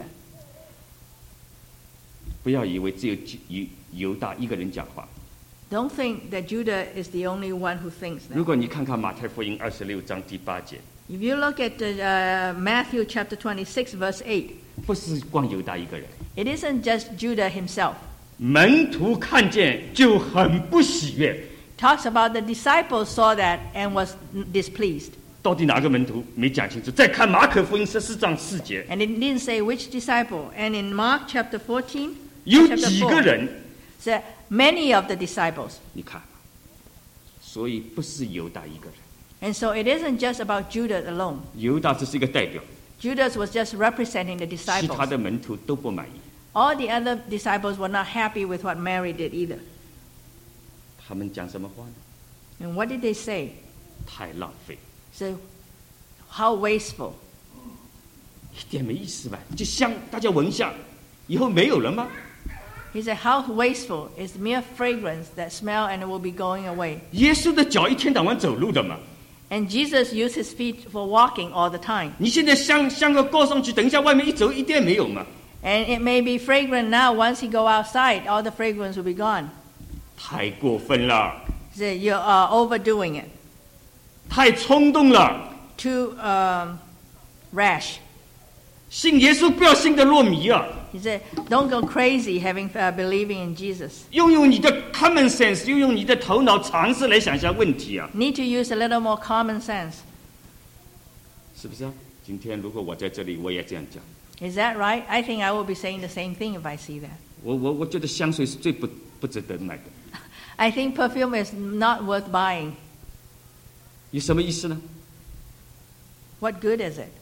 S1: 不要以为只有犹犹大一个人讲话。
S2: Don't think that Judah is the only one who thinks
S1: 如
S2: that.
S1: 果你看看马太福音二十六章第八节，
S2: If you look at the, uh, Matthew chapter twenty-six, verse eight,
S1: 不是光犹大一个人，
S2: it isn't just Judah himself.
S1: 门徒看见就很不喜悦。
S2: Talks about the disciples saw that and was displeased.
S1: 到底哪个门徒没讲清楚？再看马可福音十四章四节，
S2: And it didn't say which disciple. And in Mark chapter fourteen,
S1: 有
S2: chapter
S1: 几个
S2: four,
S1: 人？
S2: said many of the disciples.
S1: 你看，所以不是犹大一个人，
S2: And so it isn't just about Judah alone.
S1: 犹大只是一个代表，
S2: Judas was just representing the
S1: 其他
S2: disciples.
S1: 的门徒都不满意。
S2: All the other disciples were not happy with what Mary did either.
S1: 他们讲什么话呢？
S2: And what did they say?
S1: 太浪费，
S2: So, how wasteful.
S1: 一点没意思吧？就香，大家闻一下，以后没有了吗？
S2: He said, how wasteful is mere fragrance that smell and it will be going away.
S1: 耶稣的脚一天到晚走路的嘛，
S2: And Jesus used his feet for walking all the time.
S1: 你现在香香个挂上去，等一下外面一走一点没有嘛，
S2: And it may be fragrant now. Once he go outside, all the fragrance will be gone.
S1: 太过分了，
S2: He said, you're uh, overdoing it.
S1: 太冲动了。
S2: Too um, rash.
S1: 信耶稣不要信得落迷啊，
S2: He said, don't go crazy having uh, believing in Jesus.
S1: 用用你的 common sense， 用用你的头脑常识来想一下问题啊，
S2: Need to use a little more common sense.
S1: 是不是啊？今天如果我在这里，我也这样讲。
S2: Is that right? I think I will be saying the same thing if I see that.
S1: 我我我觉得香水是最不不值得买的，
S2: I think perfume is not worth buying.
S1: 有什么意思呢？
S2: What good is it?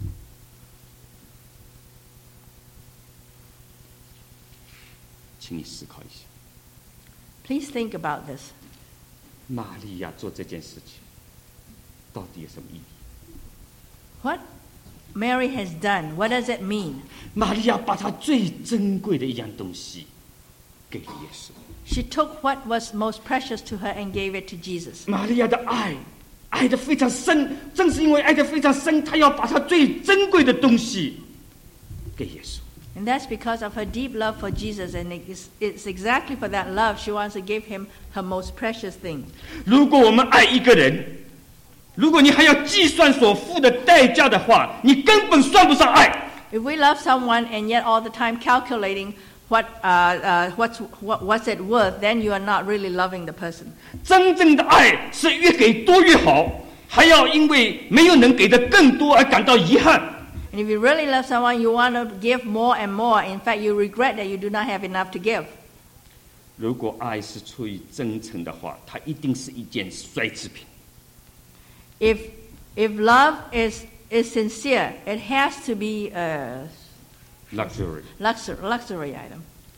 S1: 请你思考一下，
S2: Please think about this.
S1: 玛利亚做这件事情到底有什么意义？
S2: What Mary has done, what does it mean?
S1: 玛利亚把她最珍贵的一样东西给了耶稣。
S2: She took what was most precious to her and gave it to Jesus.
S1: 玛利亚的爱，爱得非常深，正是因为爱得非常深，她要把她最珍贵的东西给耶稣。
S2: And that's because of her deep love for Jesus, and it's, it's exactly for that love she wants to give him her most precious thing.
S1: 如果我们爱一个人，如果你还要计算所付的代价的话，你根本算不上爱。
S2: If we love someone and yet all the time calculating what, uh, uh, what's, what, what's it worth, then you are not really loving the person.
S1: 真正的爱是越给多越好，还要因为没有能给的更多而感到遗憾。
S2: And if you really love someone, you want to give more and more. In fact, you regret that you do not have enough to give.
S1: 如果爱是出于真诚的话，它一定是一件奢侈品。
S2: If, if love is, is sincere, it has to be a
S1: luxury，
S2: luxury, luxury item.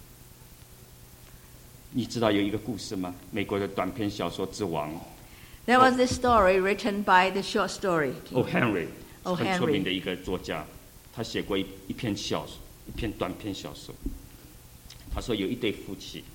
S1: 你知道有一个故事吗？美国的短篇小说之王
S2: There was this story written by the short story.
S1: O. Henry，
S2: O.
S1: 很出名
S2: Henry.
S1: 的一个作家，他写过一一篇小说，一篇短篇小说。他说有一对夫妻，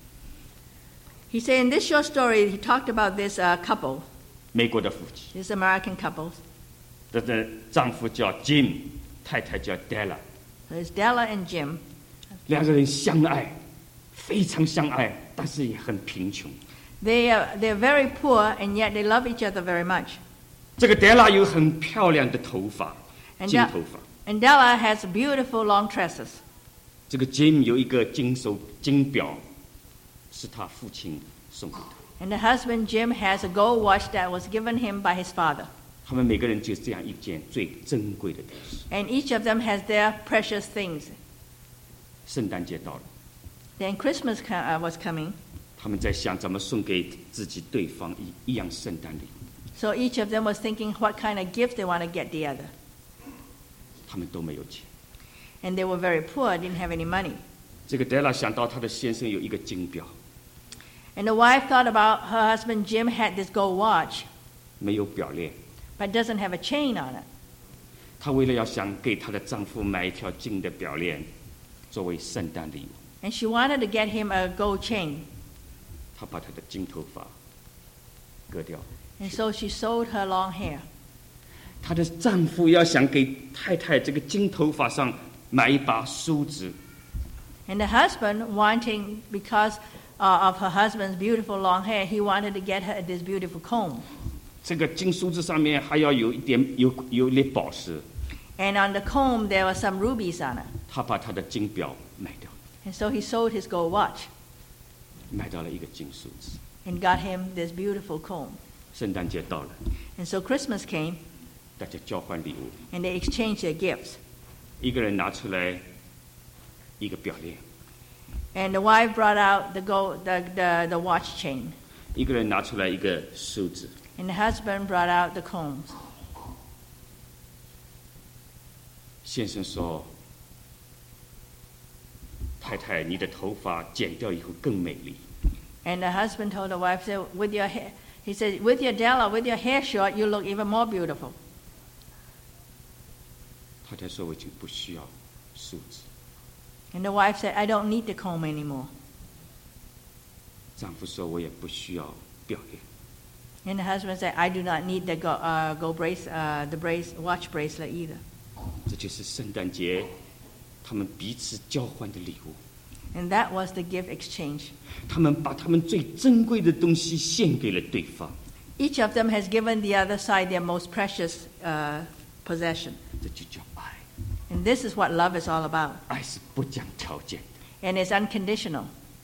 S2: He said in this short story, he talked about this uh, couple,
S1: 美国的夫妻，
S2: this American couple.
S1: 他的丈夫叫 Jim， 太太叫 Della，
S2: There's Della and Jim.
S1: 两个人相爱，非常相爱，但是也很贫穷。
S2: They are, they're very poor, and yet they love each other very much.
S1: 这个 Della 有很漂亮的头发，
S2: And,
S1: 金
S2: De-
S1: 头发。
S2: and Della has beautiful long tresses.
S1: 这个 Jim 有一个金手金表，是他父亲送给他。
S2: And the husband, Jim, has a gold watch that was given him by his father.
S1: 他们每个人就这样一件最珍贵的东西。
S2: And each of them has their precious things.
S1: 圣诞节到了，
S2: Then Christmas co- uh, was coming,
S1: 他们在想怎么送给自己对方一一样圣诞礼物，
S2: so each of them was thinking what kind of gift they want to get the other.
S1: 他们都没有钱。
S2: And they were very poor, didn't have any money.
S1: 这个 Della 想到她的先生有一个金表，
S2: And the wife thought about her husband, Jim, had this gold watch,
S1: 没有表链。
S2: but doesn't have a chain on it.
S1: 她为了要想给她的丈夫买一条金的表链，作为圣诞礼物，
S2: And she wanted to get him a gold chain.
S1: 她把她的金头发割掉。
S2: And so she sewed her long hair.
S1: 她的丈夫要想给太太这个金头发上买一把梳子，
S2: And the husband, wanting, because uh, of her husband's beautiful long hair, he wanted to get her this beautiful comb.
S1: 这个金梳子上面还要有一点有有一粒宝石。
S2: And on the comb, there were some rubies on it.
S1: 她把她的金表卖掉，
S2: And so he sold his gold watch
S1: 买到了一个金梳子。
S2: and got him this beautiful comb.
S1: 圣诞节到了，
S2: And so Christmas came,
S1: 大家交换礼物，
S2: and they exchanged their gifts.
S1: 一个人拿出来一个表链，
S2: And the wife brought out the gold, the, the, the watch chain.
S1: 一个人拿出来一个梳子。
S2: And the husband brought out the combs.
S1: 先生说：“太太，你的头发剪掉以后更美丽。
S2: And the husband told the wife, said, with your hair, he said, with your Della, with your hair short, you look even more beautiful. ”
S1: 太太说：“我已经不需要梳子。”
S2: And the wife said, I don't need the comb anymore.
S1: 丈夫说：“我也不需要表链。”
S2: And the husband said, I do not need the go, uh, go brace, uh, the brace, watch bracelet either.
S1: 这就是圣诞节他们彼此交换的礼物。
S2: And that was the gift exchange.
S1: 他们把他们最珍贵的东西献给了对方。
S2: Each of them has given the other side their most precious uh, possession.
S1: 这就叫爱。
S2: And this is what love is all about.
S1: 爱是不讲条件的。
S2: And it's unconditional.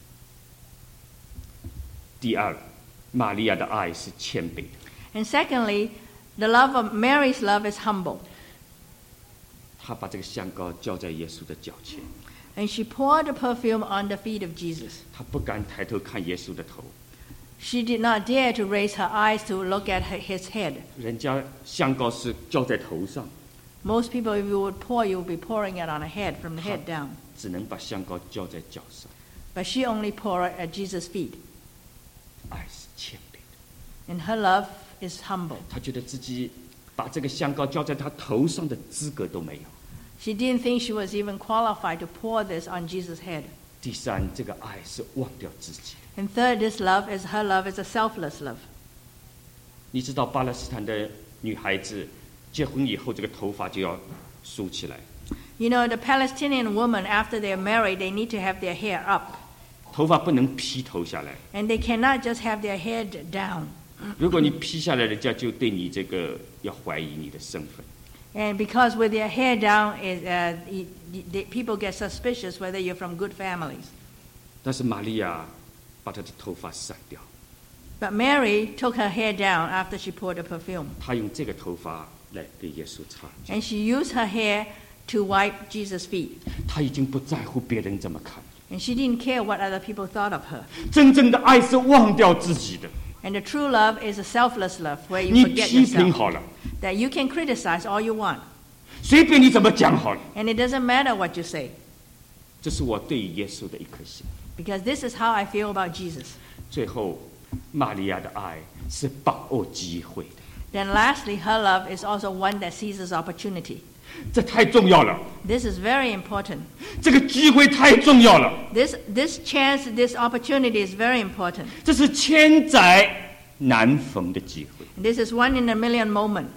S1: 第二，玛利亚的爱是谦卑的。
S2: And secondly, the love of Mary's love is humble.
S1: 她把这个香膏浇在耶稣的脚前，
S2: And she poured the perfume on the feet of Jesus.
S1: 她不敢抬头看耶稣的头。
S2: She did not dare to raise her eyes to look at her, his head.
S1: 人家香膏是浇在头上，
S2: Most people, if you would pour, you would be pouring it on a head, from the head down.
S1: 只能把香膏浇在脚上。
S2: But she only poured it at Jesus' feet.
S1: 爱是谦卑的。
S2: And her love is humble.
S1: 她觉得自己把这个香膏浇在她头上的资格都没有。
S2: She didn't think she was even qualified to pour this on Jesus' head.
S1: 第三，这个爱是忘掉自己。
S2: And third, this love is her love is a selfless love.
S1: 你知道巴勒斯坦的女孩子结婚以后，这个头发就要梳起来，
S2: You know, the Palestinian women, after they're married, they need to have their hair up.
S1: 头发不能披头下来。
S2: And they cannot just have their head down.
S1: 如果你披下来，人家就对你这个要怀疑你的身份。
S2: And because with their hair down, is, uh, y- y- the people get suspicious whether you're from good families.
S1: 但是玛利亚把她的头发散掉，
S2: But Mary took her hair down after she poured the perfume.
S1: 她用这个头发来给耶稣擦。
S2: And she used her hair to wipe Jesus' feet.
S1: 她已经不在乎别人怎么看。
S2: And she didn't care what other people thought of her.
S1: 真正的爱是忘掉自己的。
S2: And the true love is a selfless love where you
S1: 你
S2: forget
S1: 批评
S2: yourself.
S1: 好了，
S2: That you can criticize all you want.
S1: 随便你怎么讲好了。
S2: And it doesn't matter what you say.
S1: 这是我对耶稣的一颗心。
S2: Because this is how I feel about Jesus.
S1: 最后，玛利亚的爱是把握机会的，
S2: Then lastly, her love is also one that seizes opportunity.
S1: 这太重要了。
S2: This is very important.
S1: 这个机会太重要了，
S2: This, this chance, this opportunity is very important.
S1: 这是千载难逢的机会。
S2: This is one in a million moment.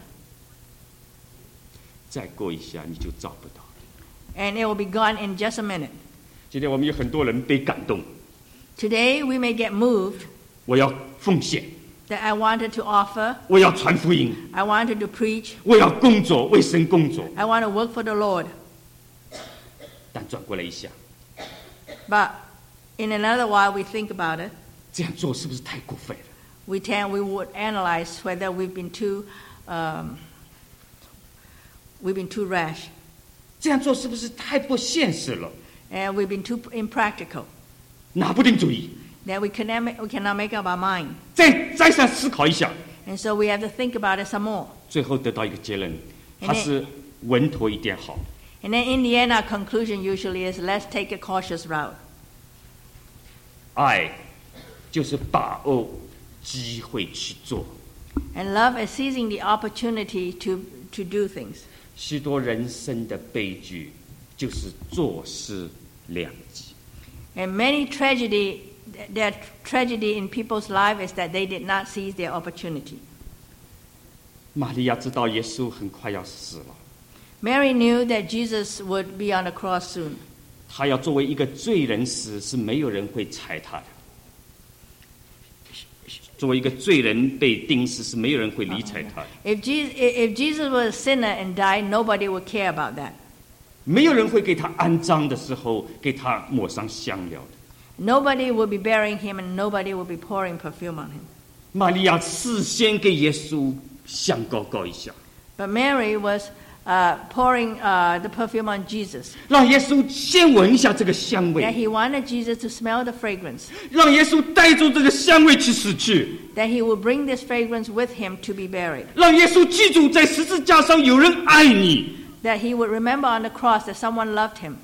S1: 再过一下，你就找不到。
S2: And it will be gone in just a minute.
S1: 今天我们有很多人被感动，
S2: Today, we may get moved
S1: 我要奉献，
S2: that I wanted to offer,
S1: 我要传福音，
S2: I wanted to preach,
S1: 我要工作，为神工作。
S2: I want to work for the Lord.
S1: 但转过来一下，
S2: But in another while, we think about it.
S1: 这样做是不是太过分了？
S2: We, tend, we would analyze whether we've been too, um, we've been too rash,
S1: 这样做是不是太不现实了？
S2: and we've been too impractical,
S1: 拿不定主意，
S2: that we cannot, ma- we cannot make up our mind.
S1: 再再三思考一下，
S2: And so we have to think about it some more.
S1: 最后得到一个结论，还是稳妥一点好。
S2: And then in the end, our conclusion usually is let's take a cautious route.
S1: 爱就是把握机会去做。
S2: And love is seizing the opportunity to, to do things.
S1: 许多人生的悲剧就是坐失良机。
S2: And many tragedy, that tragedy in people's life is that they did not seize their opportunity.
S1: 玛利亚知道耶稣很快要死了，
S2: Mary knew that Jesus would be on the cross soon.
S1: 他要作为一个罪人死，是没有人会睬他的。作为一个罪人被钉死，是没有人会理睬他的。
S2: If Jesus, if Jesus was a sinner and died, nobody would care about that.
S1: 没有人会给他安葬的时候给他抹上香料的。
S2: Nobody would be burying him and nobody would be pouring perfume on him.
S1: 玛利亚事先给耶稣香膏膏一下，
S2: But Mary was uh, pouring uh, the perfume on Jesus.
S1: 让耶稣先闻一下这个香
S2: That
S1: 味，
S2: he wanted Jesus to smell the fragrance.
S1: 让耶稣带着这个香味去死去，
S2: That he would bring this fragrance with him to be buried.
S1: 让耶稣记住在十字架上有人爱你。
S2: That he would remember on the cross that someone loved him.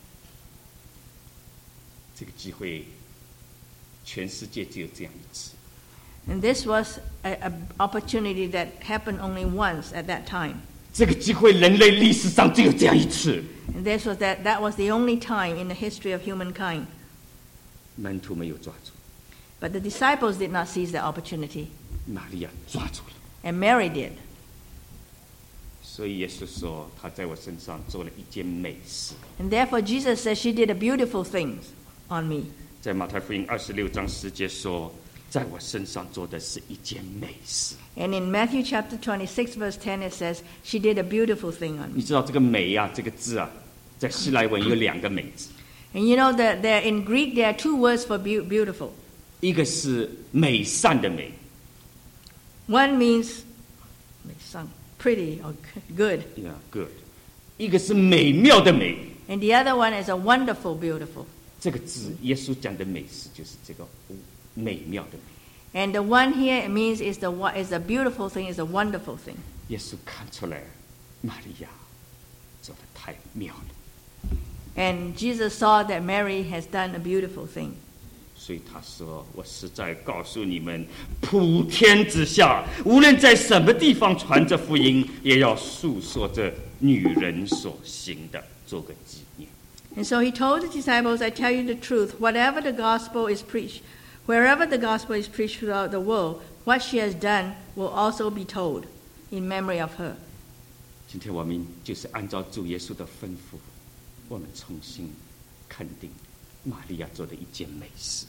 S1: 这个机会，全世界只有这样一次。
S2: And this was an opportunity that happened only once at that time.
S1: 这个机会人类历史上只有这样一次。
S2: And this was that, that was the only time in the history of humankind.
S1: 门徒没有抓住，
S2: But the disciples did not seize the opportunity,
S1: 玛利亚抓住了。
S2: and Mary did.
S1: 所以耶稣说，他在我身上做了一件美事。
S2: And therefore Jesus says she did a beautiful things on me.
S1: 在马太福音二十六章十节说，在我身上做的是一件美事。
S2: And in Matthew chapter twenty-six verse ten it says, she did a beautiful thing on
S1: 你
S2: me.
S1: 知道这个美啊，这个字啊，在希腊文有两个美字，
S2: And you know that there, in Greek there are two words for beau- beautiful.
S1: 一个是美善的美
S2: One means like some pretty or good,
S1: ，yeah good，一个是美妙的美。
S2: and the other one is a wonderful beautiful.
S1: 这个字，耶稣讲的美事就是这个美妙的美。
S2: And the one here it means is the wo- is a beautiful thing, is a wonderful thing.
S1: 耶稣看出来，玛利亚做的太妙了，
S2: And Jesus saw that Mary has done a beautiful thing.
S1: 所以他说：“我实在告诉你们，普天之下，无论在什么地方传着福音，也要述说这女人所行的，做个纪念。”
S2: And so he told the disciples, I tell you the truth, whatever the gospel is preached, wherever the gospel is preached throughout the world, what she has done will also be told in memory of her.
S1: 今天我们就是按照主耶稣的吩咐，我们重新肯定玛利亚做的一件美事。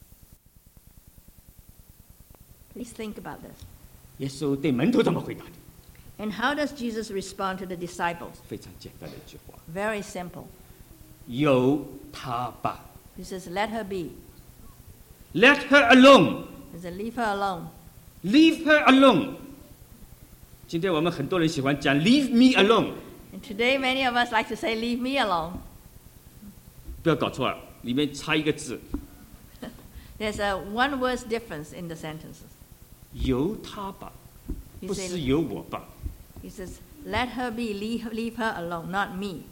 S2: Please think about this.
S1: 耶稣对门徒怎么回答的？
S2: And how does Jesus respond to the disciples?
S1: 非常简单的一句话：
S2: Very simple.
S1: 由他吧
S2: He says, let her be.
S1: ，Let her alone。
S2: He says, leave her alone.
S1: Leave her alone。今天我们很多人喜欢讲 Leave me alone，
S2: And today many of us like to say, leave me alone.
S1: 不要搞错了，里面差一个字，
S2: There's a one word difference in the sentences.
S1: 由他吧，
S2: He
S1: 不
S2: says,
S1: 是由我吧。
S2: he says, let her be, leave, leave her alone, not me.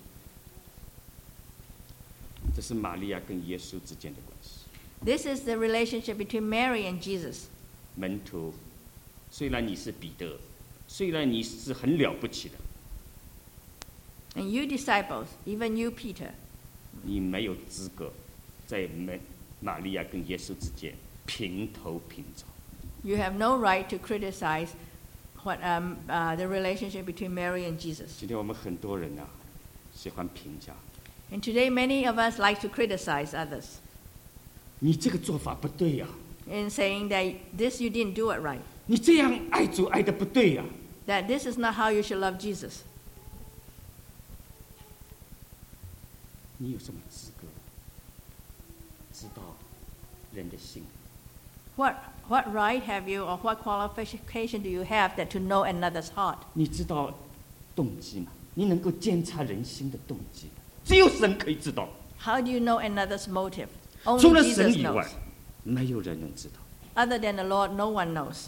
S1: 这是玛利亚跟耶稣之间的关系。
S2: This is the relationship between Mary and Jesus.
S1: 门徒，虽然你是彼得，虽然你是很了不起的，
S2: And you disciples, even you, Peter,
S1: 你没有资格在门玛利亚跟耶稣之间平头平脚。
S2: you have no right to criticize what, um, uh, the relationship between Mary and Jesus.
S1: 今天我们很多人啊，喜欢评价，
S2: And today many of us like to criticize others
S1: 你这个做法不对呀、
S2: in saying that this you didn't do it right,
S1: 你这样爱主爱的不对呀、
S2: that this is not how you should love Jesus.
S1: 你有什么资格知道人的心？
S2: What, what right have you or what qualification do you have that to know another's heart?
S1: 你知道动机吗？你能够监察人心的动机吗？只有神可以知道，
S2: How do you know another's motive?
S1: 除
S2: Only
S1: 了神
S2: Jesus
S1: 以
S2: knows.
S1: 外，没有人能知道。
S2: Other than the Lord, no one knows.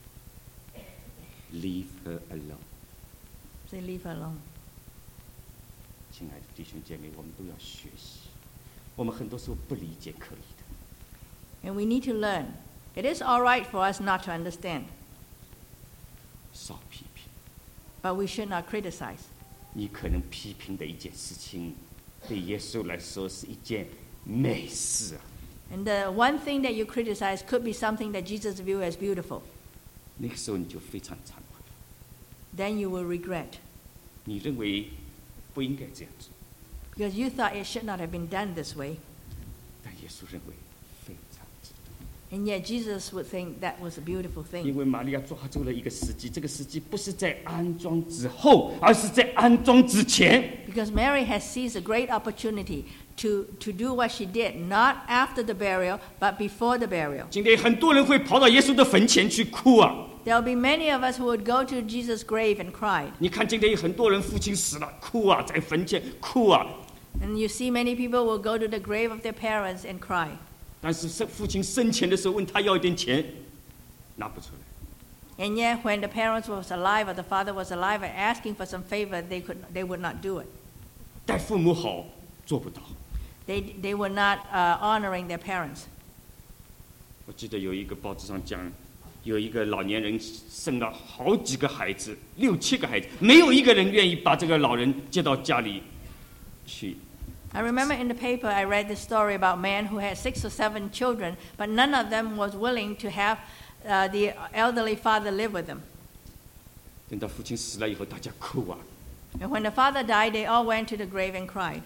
S1: Leave her alone。
S2: Say, leave her alone.
S1: 亲爱的弟兄姐妹，我们都要学习。我们很多时候不理解可以的，
S2: And we need to learn. It is all right for us not to understand,
S1: 少批评。
S2: but we should not criticize.
S1: 你可能批评的一件事情，对耶稣来说是一件美事啊。
S2: And the one thing that you criticize could be something that Jesus view as beautiful.
S1: 那个时候你就非常惭愧，
S2: Then you will regret
S1: 你认为不应该这样做，
S2: because you thought it should not have been done this way.
S1: 但耶稣认为非常值得。
S2: And yet Jesus would think that was a beautiful
S1: 因
S2: thing.
S1: 为玛利亚抓住了一个时机，这个时机不是在安装之后，而是在安装之前。
S2: Because Mary has seized a great opportunity to, to do what she did, not after the burial, but before the burial.
S1: 今天很多人会跑到耶稣的坟前去哭啊！
S2: There will be many of us who would go to Jesus' grave and cry.
S1: 你看今天有很多人父亲死了，哭啊，在坟前哭啊。
S2: And you see many people will go to the grave of their parents and cry.
S1: 但是生父亲生前的时候问他要一点钱，拿不出来。
S2: And yet when the parents was alive or the father was alive and asking for some favor, they, could, they would not do it.
S1: 待父母好做不到。
S2: They, they were not uh, honoring their parents.
S1: 我记得有一个报纸上讲， 有一个老年人生了好几个孩子，六七个孩子，没有一个人愿意把这个老人接到家里去。
S2: I remember in the paper I read this story about a man who had six or seven children, but none of them was willing to have uh, the elderly father live with them.
S1: 等到父亲死了以后，大家哭啊。
S2: And when the father died, they all went to the grave and cried.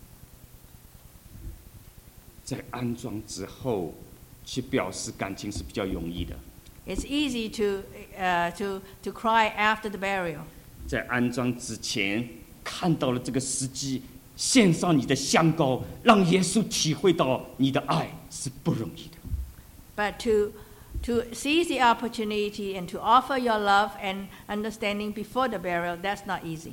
S1: 在安葬之后，去表示感情是比较容易的。
S2: It's easy to, uh, to, to cry after the burial.
S1: 在安葬之前，看到了这个时机，献上你的香膏，让耶稣体会到你的爱是不容易的。
S2: But to, to seize the opportunity and to offer your love and understanding before the burial, that's not easy.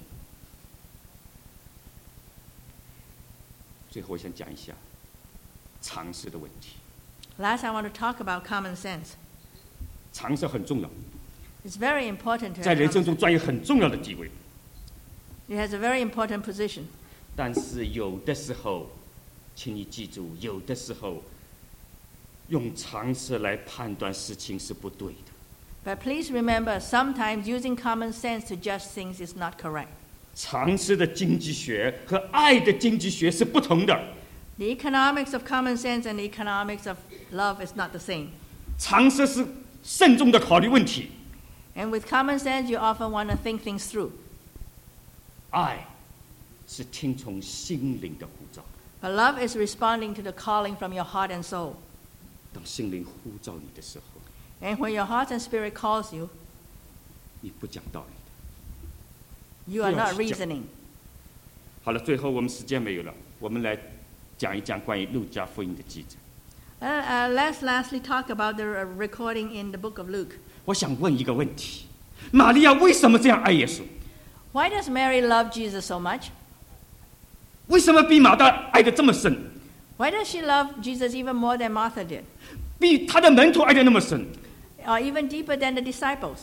S1: 最后，我想讲一下常识的问题。
S2: Last, I want to talk about common sense.
S1: 常识很重要，
S2: It's very important to
S1: 在
S2: have
S1: 人生
S2: common
S1: 中
S2: sense.
S1: 占有很重要的地位。
S2: It has a very important position.
S1: 但是有的时候，请你记住，有的时候用常识来判断事情是不对的。
S2: But please remember, sometimes using common sense to judge things is not correct.
S1: 常识的经济学和爱的经济学是不同的。
S2: The economics of common sense and the economics of love is not the same.
S1: 常识是慎重的考虑问题，
S2: And with common sense, you often want to think things through.
S1: 爱是听从心灵的呼召。
S2: But love is responding to the calling from your heart and soul.
S1: 当心灵呼召你的时候，
S2: And when your heart and spirit calls you,
S1: 你不讲道理的。
S2: you are not
S1: Yes, yeah.
S2: reasoning.
S1: 好了，最后我们时间没有了，我们来讲一讲关于路加福音的记载。
S2: Uh, uh, let's lastly talk about the uh, recording in the book of Luke.
S1: 我想问一个问题：玛利亚为什么这样爱耶稣？
S2: Why does Mary love Jesus so much?
S1: 为什么比马大爱得这么深？
S2: Why does she love Jesus even more than Martha did?
S1: 比他的门徒爱得那么深？
S2: Or even deeper than the disciples?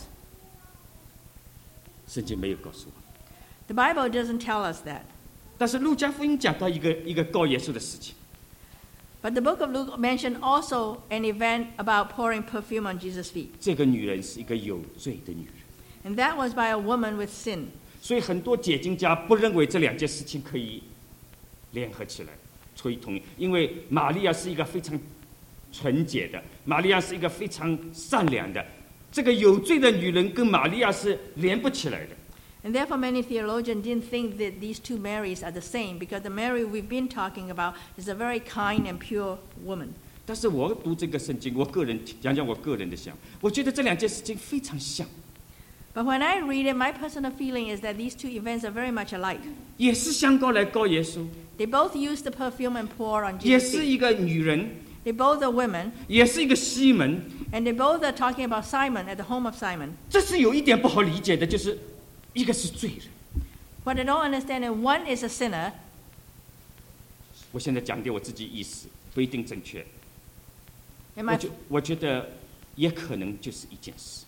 S1: 圣经没有告诉我。
S2: The Bible doesn't tell us that.
S1: 但是路加福音讲到一个一个告耶稣的事情。
S2: But the book of Luke mentioned also an event about pouring perfume on Jesus' feet.
S1: 这个女人是一个有罪的女人，
S2: And that was by a woman with sin.
S1: 所以很多解经家不认为这两件事情可以联合起来，所以同意。因为玛利亚是一个非常纯洁的，玛利亚是一个非常善良的，这个有罪的女人跟玛利亚是连不起来的。
S2: And therefore, many theologians didn't think that these two Marys are the same, because the Mary we've been talking about is a very kind and pure woman.
S1: 但是我读这个圣经，我个人讲讲我个人的想，我觉得这两件事情非常像，
S2: But when I read it, my personal feeling is that these two events are very much alike.
S1: 也是香膏来膏耶稣，
S2: They both use the perfume and pour on
S1: 也
S2: Jesus'
S1: 是
S2: feet.
S1: 一个女人，
S2: They both are women,
S1: 也是一个西门。
S2: and they both are talking about Simon at the home of Simon.
S1: 这是有一点不好理解的，就是一个是罪人。
S2: What I don't understand is one is a sinner,
S1: 我现在讲点我自己意思，不一定正确。
S2: and
S1: 我
S2: my,
S1: 觉我觉得也可能就是一件事。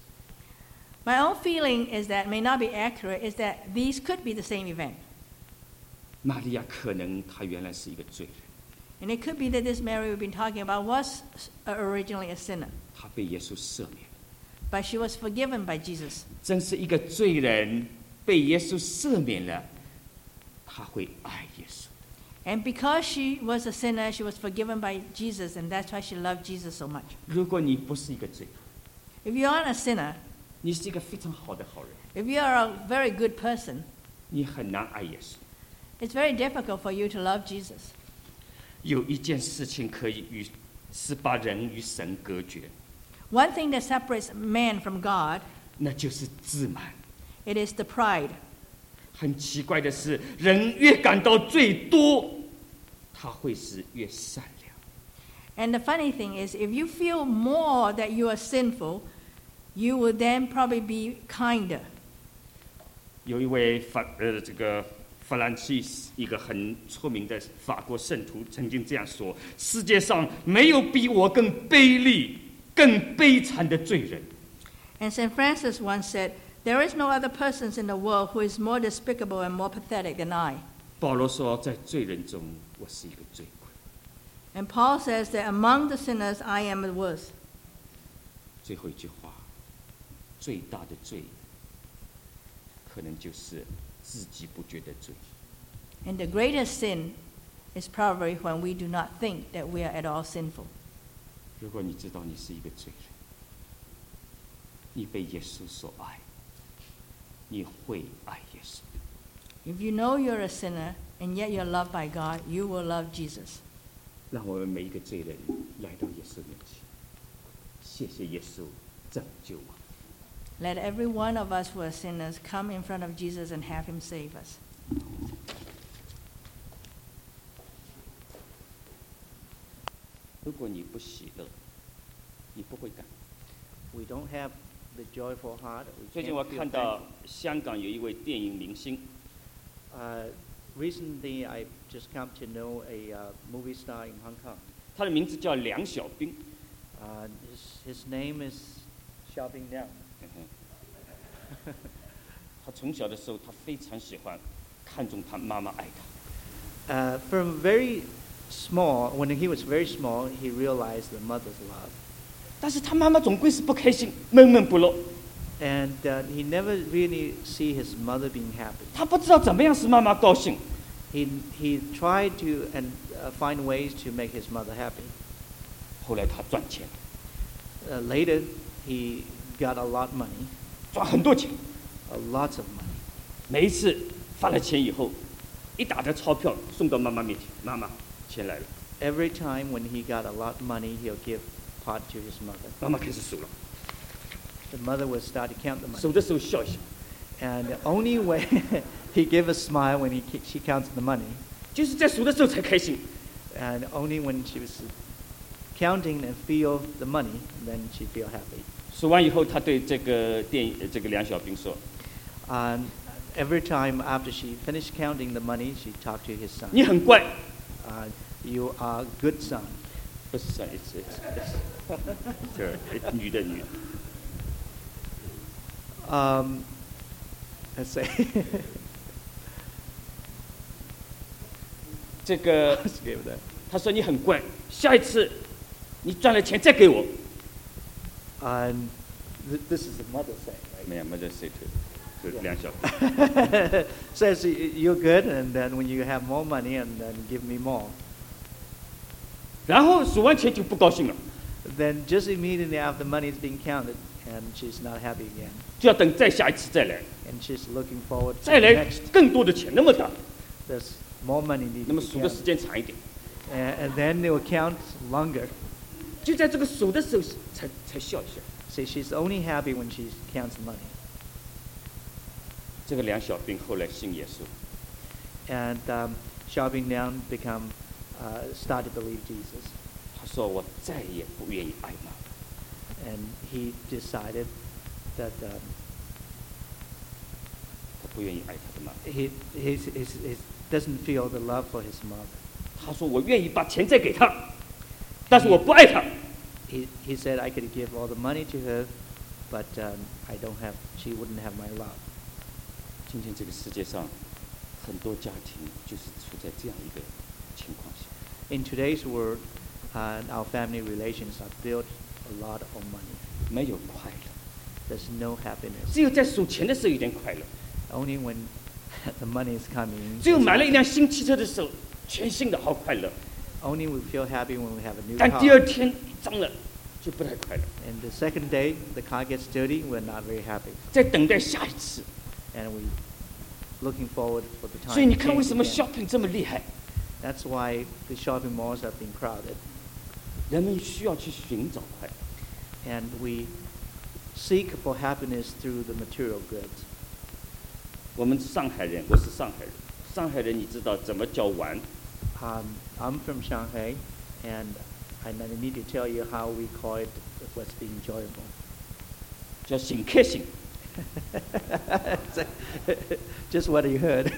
S2: my own feeling is that may not be accurate, is that these could be the same event.
S1: 玛利亚可能她原来是一个罪人，
S2: And it could be that this Mary we've been talking about was originally a sinner,
S1: 她被耶稣赦免，
S2: but she was forgiven by Jesus.
S1: 真是一个罪人被耶稣赦免了，她会爱耶稣。
S2: And because she was a sinner, she was forgiven by Jesus, and that's why she loved Jesus so much.
S1: 如果你不是一个罪人，
S2: If you aren't a sinner,
S1: 你是一个非常好的好人，
S2: if you are a very good person,
S1: 你很难爱耶稣。
S2: it's very difficult for you to love Jesus.
S1: 有一件事情可以与是把人与神隔绝，
S2: One thing that separates man from God,
S1: 那就是自满。
S2: it is the pride.
S1: 很奇怪的是，人越感到罪多，他会是越善良。
S2: And the funny thing is, if you feel more that you are sinful, you will then probably be kinder.
S1: 有一位法呃这个法兰西斯，一个很出名的法国圣徒，曾经这样说：世界上没有比我更卑劣、更悲惨的罪人。
S2: And Saint Francis once said, there is no other person in the world who is more despicable and more pathetic than I.
S1: 保罗说，在罪人中，我是一个罪鬼。
S2: And Paul says that among the sinners, I am the worst.
S1: 最后一句话， 最大的罪，可能就是自己不觉得罪。
S2: And the greatest sin is probably when we do not think that we are at all sinful.
S1: 如果你知道你是一个罪人，你被耶稣所爱，你会爱耶稣。
S2: If you know you're a sinner and yet you're loved by God, you will love Jesus.
S1: 让我们每一个罪人来到耶稣面前，谢谢耶稣拯救我。
S2: Let every one of us who are sinners come in front of Jesus and have him save us.
S1: 如果你不喜乐，你不会感动。
S3: We don't have the joyful heart. We
S1: 最近
S3: can't
S1: 我
S3: feel
S1: 看到
S3: thankful.
S1: 香港有一位电影明星，
S3: Uh, recently, I just come to know a uh, movie star in Hong Kong.
S1: 他的名字叫梁小冰。
S3: Uh, his, his name is Xiaobing Liang.
S1: 嗯哼他从小的时候，他非常喜欢看重他妈妈爱他。
S3: Uh, from very small, when he was very small, he realized the mother's love.
S1: 但是他妈妈总归是不开心，闷闷不乐。
S3: And uh, he never really see his mother being happy.
S1: 他不知道怎么样使妈妈高兴。
S3: He, he tried to and uh, find ways to make his mother happy.
S1: 后来他赚钱，
S3: Uh, later, he got a lot of money,
S1: 赚很多钱。
S3: a lots of money.
S1: 每一次发了钱以后，一打的钞票送到妈妈面前，妈妈，钱来了。
S3: Every time when he got a lot of money, he'll give part to his mother.
S1: 妈妈开始数了，
S3: The mother would start to count the money.
S1: 数的时候笑一笑，
S3: And the only way he give a smile when he, she counts the money.
S1: 就是在数的时候才开心。
S3: And only when she was counting and feel the money, then she feel happy.
S1: 数完以后，他对这个电影呃这个梁小冰说
S3: And every time after she finished counting the money, she talked to his：“ son.
S1: 你很乖。
S3: Uh, you are a good son. ”
S1: 不是 son，是是是，女的女的。
S3: Um, let's say.
S1: 这个
S3: Let's give that.
S1: 他说你很乖，下一次你赚了钱再给我。
S3: And th- this is the mother saying, right?
S1: 没有，没有 say to 就
S3: Yeah.
S1: 梁小冰。
S3: Says "Y- you're good, and then when you have more money, and then give me more.
S1: 然后数完钱就不高兴了，
S3: Then just immediately after money is being counted, and she's not happy again,
S1: 就要等再下一次再来，
S3: and she's looking forward to
S1: 再
S3: the
S1: 来
S3: next.
S1: 更多的钱那么大，
S3: There's more money
S1: 那
S3: needed
S1: 么
S3: to
S1: 数的
S3: count.
S1: 时间长一点。
S3: And, and then they will count longer.
S1: 就在这个数的时候才才笑一笑。
S3: See, she's only happy when she counts the money.
S1: 这个梁小冰后来信耶稣，
S3: And um, Xiaobing Liang become uh, start to believe Jesus,
S1: 他说我再也不愿意爱妈妈。
S3: and he decided that um,
S1: 他不愿意爱他的妈妈。
S3: he his, his, his doesn't feel the love for his mother.
S1: 他说我愿意把钱再给他，但是我不爱他。
S3: He, he said I could give all the money to her, but um, I don't have. She wouldn't have my love.
S1: 今天这个世界上，很多家庭就是处在这样一个情况下。
S3: In today's world, uh, our family relations are built a lot on money.
S1: 没有快乐，
S3: There's no happiness.
S1: 只有在数钱的时候有点快乐，
S3: Only when the money is coming.
S1: 只有
S3: there's
S1: 买了一
S3: happiness.
S1: 辆新汽车的时候，全新的好快乐。
S3: Only we feel happy when we have a new
S1: 但第二
S3: car.
S1: 天脏了，就不太快乐。
S3: And the second day, the car gets dirty. We're not very happy,
S1: 在等待下一次。
S3: and we looking forward for the time.
S1: 所以你
S3: to
S1: 看，为
S3: change
S1: 什么
S3: again.
S1: shopping 这么厉害？
S3: That's why the shopping malls have been crowded,
S1: 人们需要去寻找快乐。
S3: and we seek for happiness through the material goods.
S1: 我们上海人，我是上海人，上海人你知道怎么叫玩？
S3: Um, I'm from Shanghai, and I need to tell you how we call it what's being enjoyable.
S1: 叫醒开心。
S3: Just what you heard.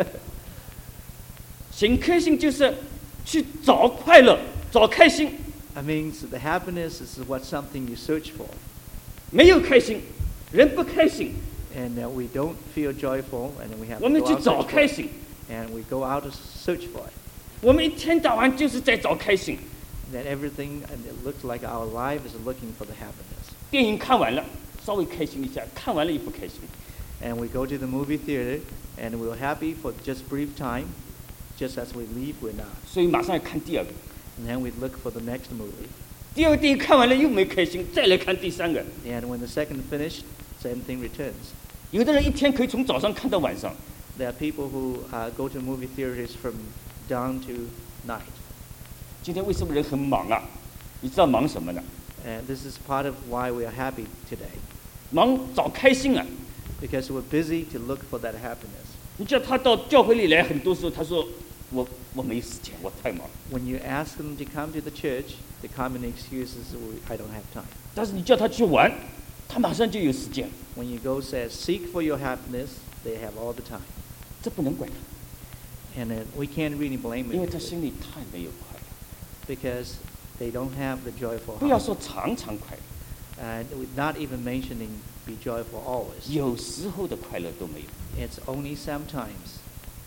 S1: 醒开心就是去找快乐，找开心。
S3: I mean, so the happiness is what something you search for,
S1: 没有开心，人不开心，
S3: and uh, we don't feel joyful, and we have
S1: 我
S3: to
S1: 们
S3: go
S1: 去
S3: out
S1: 找
S3: search
S1: 开
S3: for it,
S1: 心。
S3: and we go out to search for it.
S1: 我们一天到晚就是在找开心。
S3: That everything, and it looks like our life is looking for the happiness.
S1: 电影看完了， 稍微开心一下，看完了又不开心。
S3: And we go to the movie theater, and we're happy for just brief time. Just as we leave, we're not.
S1: 所以马上要看第二个，
S3: And then we look for the next movie.
S1: 第二个电影看完了又没开心，再来看第三个。
S3: And when the second finished, same thing returns.
S1: 有的人一天可以从早上看到晚上，
S3: There are people who uh, go to movie theaters from dawn to night.
S1: 今天为什么人很忙啊？你知道忙什么呢？
S3: And this is part of why we are happy today.
S1: 忙找开心啊！
S3: Because we're busy to look for that happiness.
S1: 你叫他到教会里来，很多时候他说我我没时间，我太忙。
S3: When you ask them to come to the church, the common excuse is, "We- I don't have time."
S1: 但是你叫他去玩，他马上就有时间，
S3: When you go say, seek for your happiness, they have all the time.
S1: 这不能怪他，
S3: And uh, we can't really blame
S1: 因为
S3: it
S1: 他心里太没有快乐。
S3: because they don't have the joyful
S1: 不要
S3: heart.
S1: 说常常快乐，
S3: And we're not even mentioning be joyful always.
S1: 有时候的快乐都没有。
S3: It's only sometimes.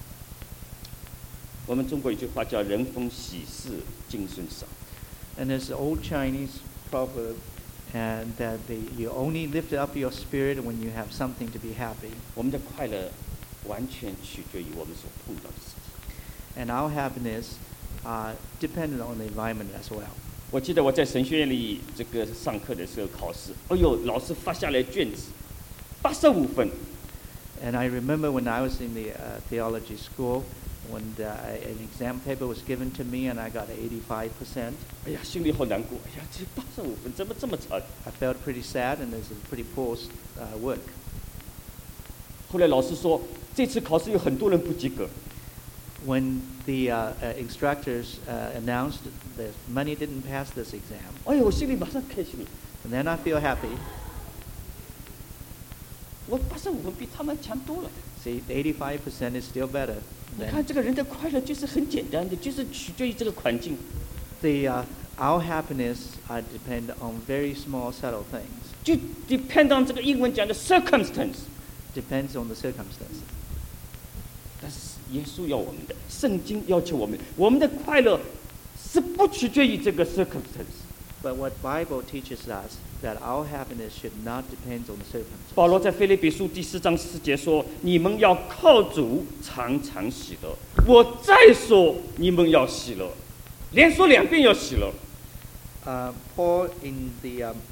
S1: 我们中国有句话叫“人逢喜事精神少
S3: And there's an old Chinese proverb, and that the, you only lift up your spirit when you have something to be happy. ”。
S1: 我们的快乐完全取决于我们所碰到的事情。
S3: And our happiness uh, dependent on the environment as well.
S1: 我记得我在神学院里这个上课的时候考试，哎呦，老师发下来卷子，八十五分。
S3: And I remember when I was in the uh, theology school, when the, an exam paper was given to me and I got eighty-five percent.
S1: 哎呀，心里好难过。哎呀，这八十五分怎么这么差？
S3: I felt pretty sad, and it's a pretty poor uh, work.
S1: 后来老师说，这次考试有很多人不及格。
S3: When the uh, uh, instructors uh, announced that money didn't pass this exam,
S1: 哎呦，我心里马上开心了。
S3: and then I feel happy.
S1: 我八十五分比他们强多了。
S3: See, eighty-five percent is still better.
S1: 你
S3: Than
S1: 看这个人的快乐就是很简单的，就是取决于这个环境。
S3: the uh, our happiness uh, depend on very small, subtle things.
S1: 就 depend on 这个英文讲的 circumstance。
S3: Depends on the circumstances.
S1: 但是耶稣要我们的，圣经要求我们，我们的快乐是不取决于这个 circumstance。
S3: But what Bible teaches us that our happiness should not depend on the circumstances.
S1: 保罗在腓立比书第四章四节说：“你们要靠主常常喜乐。”我再说，你们要喜乐，连说两遍要喜乐。
S3: Uh, Paul in the um,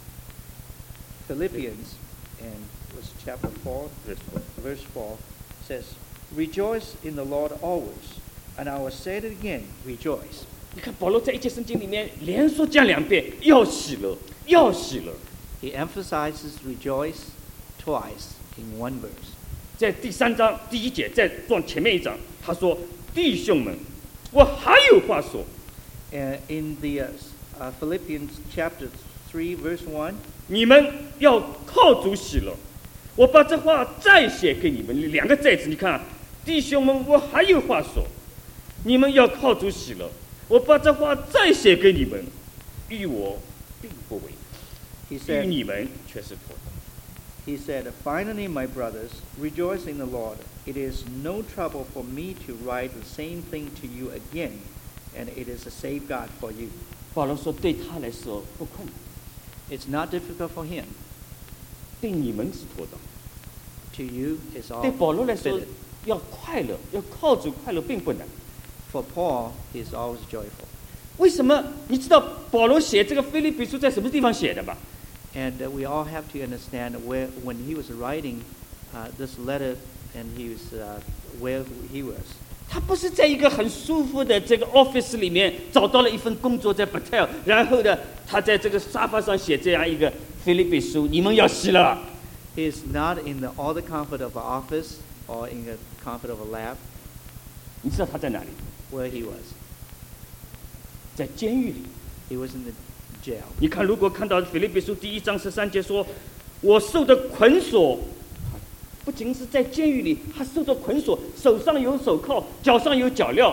S3: Philippians, and was chapter four, verse four, says, "Rejoice in the Lord always." And I will say it again, rejoice.
S1: 你看保罗在一节圣经里面连说讲两遍，要喜乐，要喜乐。
S3: He emphasizes rejoice twice in one verse.
S1: 在第三章第一节，再撞前面一章，他说：“弟兄们，我还有话说。
S3: And in the uh, uh, Philippians chapter three, verse one,
S1: 你们要靠主喜乐。”我把这话再写给你们，两个再字，你看啊，弟兄们，我还有话说，你们要靠主喜乐。我把这话再写给你们，与我并不为
S3: he
S1: 难，与
S3: said,
S1: 你们却是妥当。
S3: he said, "Finally, my brothers, rejoice in the Lord. It is no trouble for me to write the same thing to you again, and it is a safeguard for you."
S1: 保罗说，对他来说不困难，
S3: It's not difficult for him.
S1: 对你们是妥当。
S3: To you, it's all
S1: 对保罗来说
S3: fitted.，
S1: 要快乐，要靠主快乐并不难。
S3: For Paul, he's always joyful.
S1: 为什么？你知道保罗写这个腓立比书在什么地方写的吧？
S3: And uh, we all have to understand where when he was writing uh, this letter, and he was uh, where he was.
S1: 他不是在一个很舒服的这个 office 里面找到了一份工作在 Batel， 然后呢，他在这个沙发上写这样一个腓立比书，你们要喜乐。
S3: He is not in the, all the comfort of an office or in the comfort of a lab.
S1: 你知道他在哪里？
S3: Where he was.
S1: 在监狱里。
S3: He was in the jail.
S1: 你看，如果看到腓立比书第一章十三节说，我受的捆锁，不仅是在监狱里，他受着捆锁，手上有手铐，脚上有脚镣。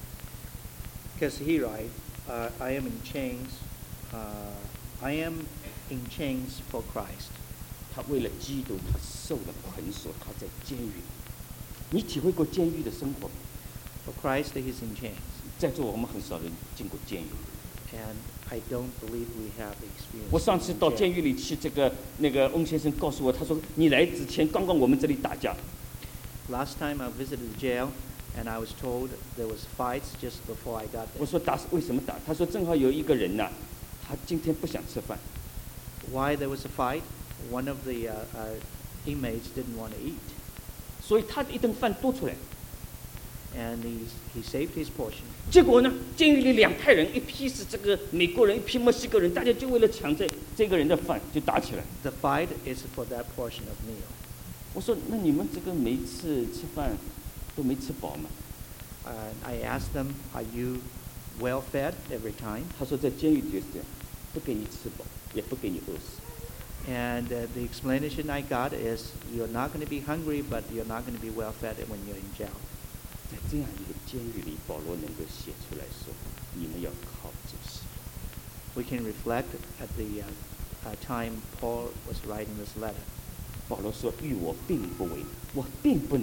S3: Because he writes, uh, I am in chains. Uh, I am in chains for Christ.
S1: 他为了基督，他受了捆锁，他在监狱里。你体会过监狱的生活吗？
S3: For Christ, he's in chains.
S1: 在座我们很少人进过监狱。
S3: and I don't believe we have experience.
S1: 我上次
S3: in
S1: 到
S3: jail.
S1: 监狱里去，这个那个翁先生告诉我，他说你来之前刚刚我们这里打架，
S3: Last time I visited the jail, and I was told there was fights just before I got
S1: 我
S3: there.
S1: 说打是为什么打？他说正好有一个人呐、他今天不想吃饭，
S3: Why there was a fight? One of the uh, uh, inmates didn't want to eat,
S1: 所以他的一顿饭多出来。
S3: and he he saved his portion.
S1: 结果呢，监狱里两派人，一批是这个美国人，一批墨西哥人，大家就为了抢这这个人的饭就打起来。
S3: The fight is for that portion of meal.
S1: 我说那你们这个每一次吃饭都没吃饱吗？
S3: Uh, I asked them, "Are you well fed every time?"
S1: 他说在监狱就是这样，不给你吃饱，也不给你饿死。
S3: And uh, the explanation I got is, "You're not going to be hungry, but you're not going to be well fed when you're in jail."
S1: 在这样一个监狱里，保罗能够写出来说，你们要靠主食。
S3: We can reflect at the uh, uh, time Paul was writing this letter.
S1: 保罗说：“与我并不为难，我并不难。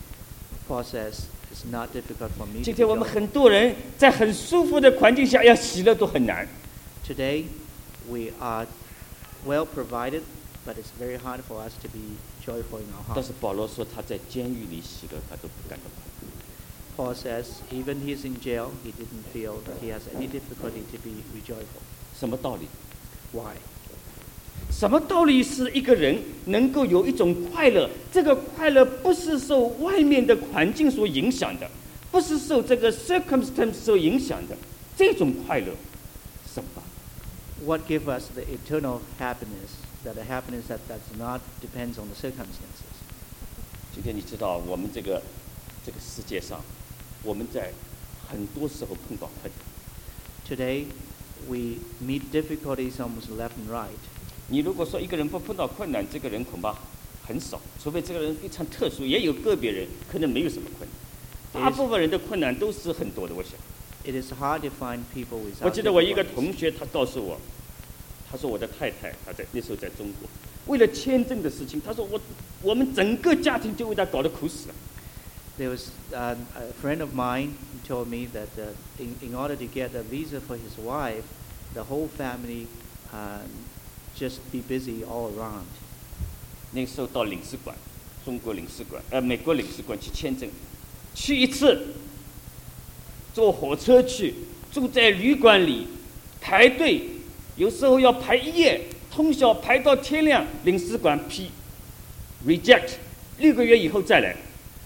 S3: Paul says, "It's not difficult for me."
S1: 今
S3: To
S1: 天
S3: be
S1: 我们
S3: joyful."
S1: 很多人在很舒服的环境下要喜乐都很难。
S3: Today, we are well provided, but it's very hard for us to be joyful in our
S1: 但
S3: heart.
S1: 是保罗说他在监狱里喜乐，他都不感到困难。
S3: Paul says, even he's in jail, he didn't feel that he has any difficulty to be joyful.
S1: 什么道理？
S3: Why?
S1: 什么道理是一个人能够有一种快乐？这个快乐不是受外面的环境所影响的，不是受这个 circumstance 所影响的，这种快乐，什么道理？
S3: What gives us the eternal happiness, that the happiness that does not depends on the circumstances?
S1: 今天你知道，我们这个这个世界上，我们在很多时候碰到困难。
S3: Today, we meet difficulties almost left and right.
S1: 你如果说一个人不碰到困难，这个人恐怕很少，除非这个人非常特殊，也有个别人可能没有什么困难。大部分人的困难都是很多的，我想。
S3: It is hard to find people
S1: 我
S3: without
S1: 记得我一个
S3: difficulties.
S1: 同学，他告诉我，他说我的太太，她在那时候在中国，为了签证的事情，他说我我们整个家庭就为他搞得苦死了。
S3: There was uh, a friend of mine who told me that uh, in, in order to get a visa for his wife, the whole family uh, just be busy all around.
S1: 那个时候到领事馆，中国领事馆，呃，美国领事馆去签证，去一次，坐火车去，住在旅馆里，排队，有时候要排一夜，通宵排到天亮，领事馆批 reject， 六个月以后再来。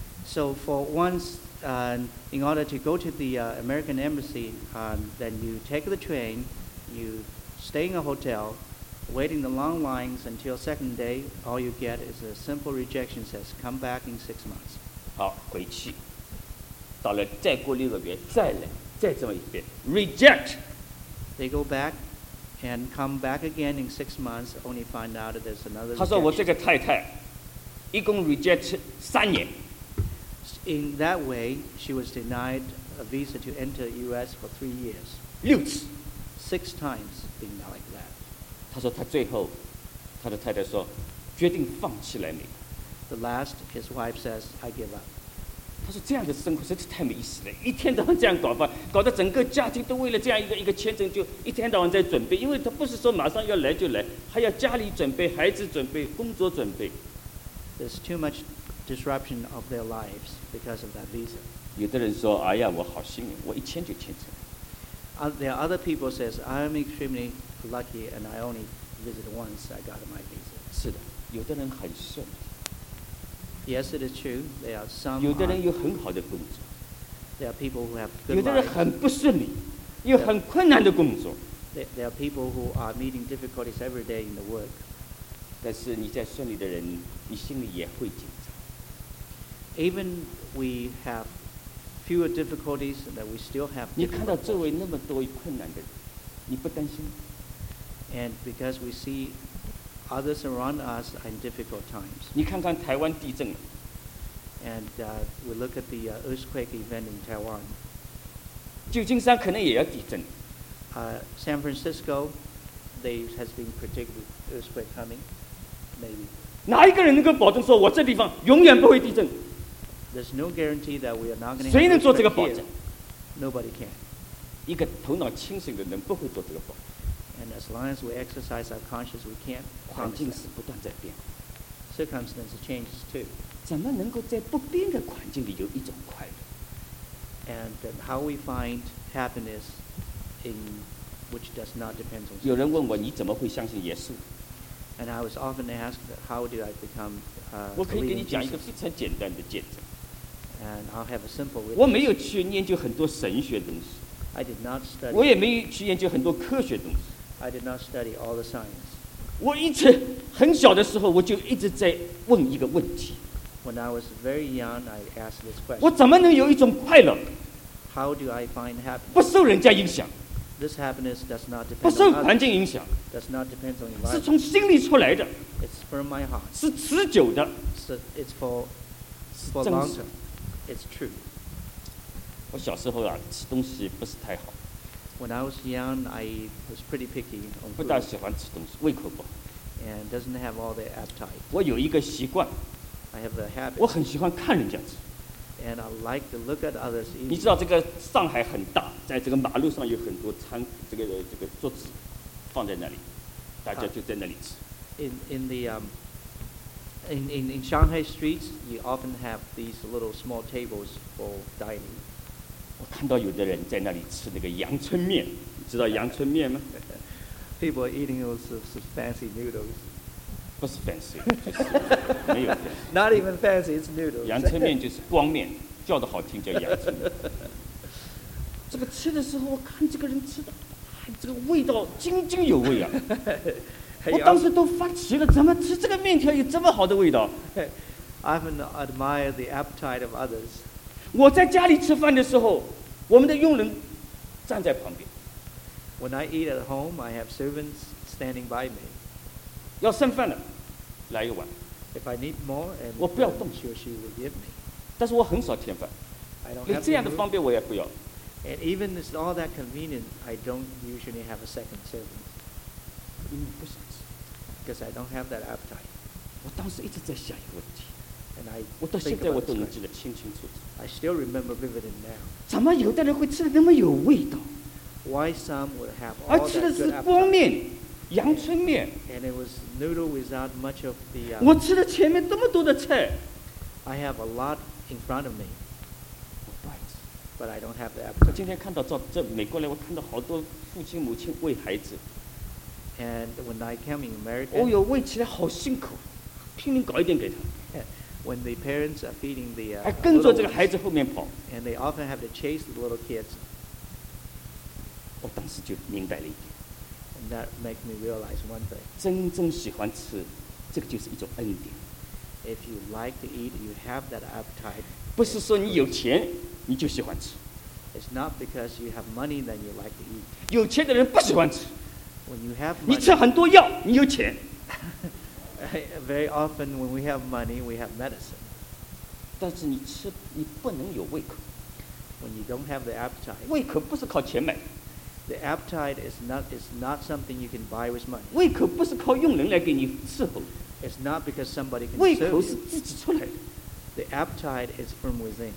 S3: So for once, uh, in order to go to the uh, American embassy, um, then you take the train, you stay in a hotel, waiting the long lines until second day. All you get is a simple rejection, says come back in six months.
S1: 好，回去，到了再过六个月再来，再这么一遍 reject。
S3: They go back and come back again in six months, only find out that there's another
S1: 他说我这
S3: rejection.
S1: 个太太，一共 reject 三年。
S3: In that way, she was denied a visa to enter U S for three years.
S1: 六次。
S3: Six times being like that.
S1: 他说他最后，他的太太说，决定放弃来美国。
S3: The last, his wife says, I give up.
S1: 他说这样的生活实在太没意思了，一天到晚这样搞法，搞得整个家庭都为了这样一个一个签证，就一天到晚在准备，因为他不是说马上要来就来，还要家里准备、孩子准备、工作准备。
S3: There's too much disruption of their lives because of that visa.
S1: 有的人说，哎呀，我好幸运，我一签就签成。
S3: Uh, there are other people says, I'm extremely lucky and I only visited once, I got my visa.
S1: 是的，有的人很顺，
S3: Yes, it is true. There are some,
S1: 有的
S3: are-
S1: 人有很好的工作，
S3: there are people who have
S1: 有
S3: good
S1: 的人
S3: lives.
S1: 很不顺利，有很困难的工作。
S3: There, there are people who are meeting difficulties every day in the work.
S1: 但是你在顺利的人，你心里也会紧张。
S3: Even we have fewer difficulties, that we still have
S1: 你看到
S3: difficult
S1: 周围
S3: portions.
S1: 那么多困难的人，你不担心吗？
S3: And because we see others around us are in difficult times.
S1: 你看看台湾地震，
S3: And uh, we look at the uh, earthquake event in Taiwan.
S1: 旧金山可能也要地震。
S3: Uh, San Francisco, there has been predicted earthquake coming, maybe.
S1: 哪一个人能够保证说我这地方永远不会地震？
S3: There's no guarantee that we are not going to
S1: 谁能
S3: have
S1: 做这个
S3: earthquake
S1: 保
S3: here.
S1: 证？
S3: Nobody can.
S1: 一个头脑清醒的人不会做这个保证。
S3: And as long as we exercise our conscience, we can't
S1: 环
S3: promise
S1: 境
S3: that.
S1: 是不断在变，
S3: Circumstances changes too.
S1: 怎么能够在不变的环境里有一种快乐？
S3: And um, how we find happiness in which does not depend on
S1: 有人问我
S3: circumstances.
S1: 你怎么会相信耶稣？
S3: And I was often asked, that how do I become
S1: 我
S3: uh,
S1: 可以给
S3: believe
S1: 你
S3: in
S1: 讲一个
S3: Jesus?
S1: 非常简单的见证。
S3: And I'll have a simple
S1: 我
S3: witness.
S1: 没有去研究很多神学东西，
S3: I did not
S1: 我
S3: study.
S1: 也没有去研究很多科学东西。
S3: I did not study all the science.
S1: 我一直很小的时候，我就一直在问一个问题：
S3: When I was very young, I asked this
S1: 我
S3: question:
S1: 怎么能有一种快乐，
S3: How do I find
S1: 不
S3: happiness?
S1: 受人家影响，
S3: This happiness does not
S1: 不
S3: depend
S1: 受
S3: on
S1: 环
S3: others.
S1: 境影响，
S3: Does not depend on
S1: 是
S3: environment.
S1: 从心里出来的，
S3: It's from my heart.
S1: 是持久的，
S3: So it's for
S1: 是
S3: for
S1: 真
S3: long
S1: 实
S3: term.。It's true.
S1: 我小时候啊，吃东西不是太好，
S3: When I was young, I was pretty picky on
S1: 不
S3: food
S1: 大喜欢吃东西，胃口不好。
S3: and doesn't have all the appetite.
S1: 我有一个习惯，
S3: I have the habit,
S1: 我很喜欢看人家吃。
S3: and I like to look at others
S1: 你
S3: eating.
S1: 知道这个上海很大，在这个马路上有很多餐，这个这个桌子放在那里，大家就在那里吃。
S3: In in the um, in, in in Shanghai streets, you often have these little small tables for dining.
S1: 我看到有的人在那里吃那个阳春面，你知道阳春面吗？
S3: People are eating those, those fancy noodles.
S1: 不是 fancy，就是没有 fancy。
S3: Not even fancy, it's noodles.
S1: 阳春面就是光面，叫的好听叫阳春面。这个吃的时候，我看这个人吃的，哎，这个味道津津有味啊！我当时都发奇了，怎么吃这个面条有这么好的味道？
S3: I often admire the appetite of others.
S1: 我在家里吃饭的时候，我们的佣人站在旁边，
S3: When I eat at home, I have servants standing by me.
S1: 要剩饭了，来一碗。
S3: If I need more, and
S1: 我不要
S3: uh,
S1: 动。
S3: she or she will give me.
S1: 但是我很少添饭，
S3: I don't
S1: 连
S3: have
S1: 这
S3: to
S1: 样的
S3: move.
S1: 方便我也不要。
S3: And even it's all that convenient, I don't usually have a second servant
S1: 因为不想吃。
S3: because I don't have that appetite.
S1: 我当时一直在想一个问题，
S3: And I
S1: 我到
S3: think
S1: 现在我
S3: about
S1: 都
S3: this
S1: 能
S3: question.
S1: 记得清清楚楚。
S3: I still remember vividly now.
S1: 怎么有的人会吃的那么有味道，
S3: Why some would have
S1: 而
S3: all
S1: 吃的
S3: that
S1: 是
S3: good
S1: 光
S3: appetite,
S1: 面、阳春面。
S3: and it was noodle without much of the.
S1: 我
S3: Uh,
S1: 吃的前面这么多的菜，
S3: I have a lot in front of me,
S1: 我不爱吃。
S3: but I don't have the
S1: 我
S3: appetite.
S1: 今天看到照这美国来，我看到好多父亲母亲喂孩子，
S3: And when I came in
S1: 哦
S3: America,
S1: 哟，喂起来好辛苦，拼命搞一点给他，
S3: when the parents are feeding the
S1: 还
S3: uh,
S1: 跟着
S3: little
S1: 这个
S3: ones,
S1: 孩子后面跑。
S3: and they often have to chase the little kids,
S1: 我当时就明白了一点，
S3: and that makes me realize one thing:
S1: 真正喜欢吃，这个就是一种恩典，
S3: if you like to eat, you have that appetite.
S1: 不是说你有钱你就喜欢吃，
S3: It's not because you have money that you like to eat.
S1: 有钱的人不喜欢吃。
S3: When you have
S1: 你
S3: money,
S1: 吃很多药，你有钱，
S3: very often when we have money, we have medicine.
S1: 但是你吃你不能有胃口，
S3: When you don't have the appetite,
S1: 胃口不是靠钱买的，
S3: the appetite is not is not something you can buy with money.
S1: 胃口不是靠佣人来给你伺候的，
S3: It's not because somebody can
S1: 胃
S3: serve
S1: 口是
S3: you.
S1: 自己出来的。
S3: The appetite is from within.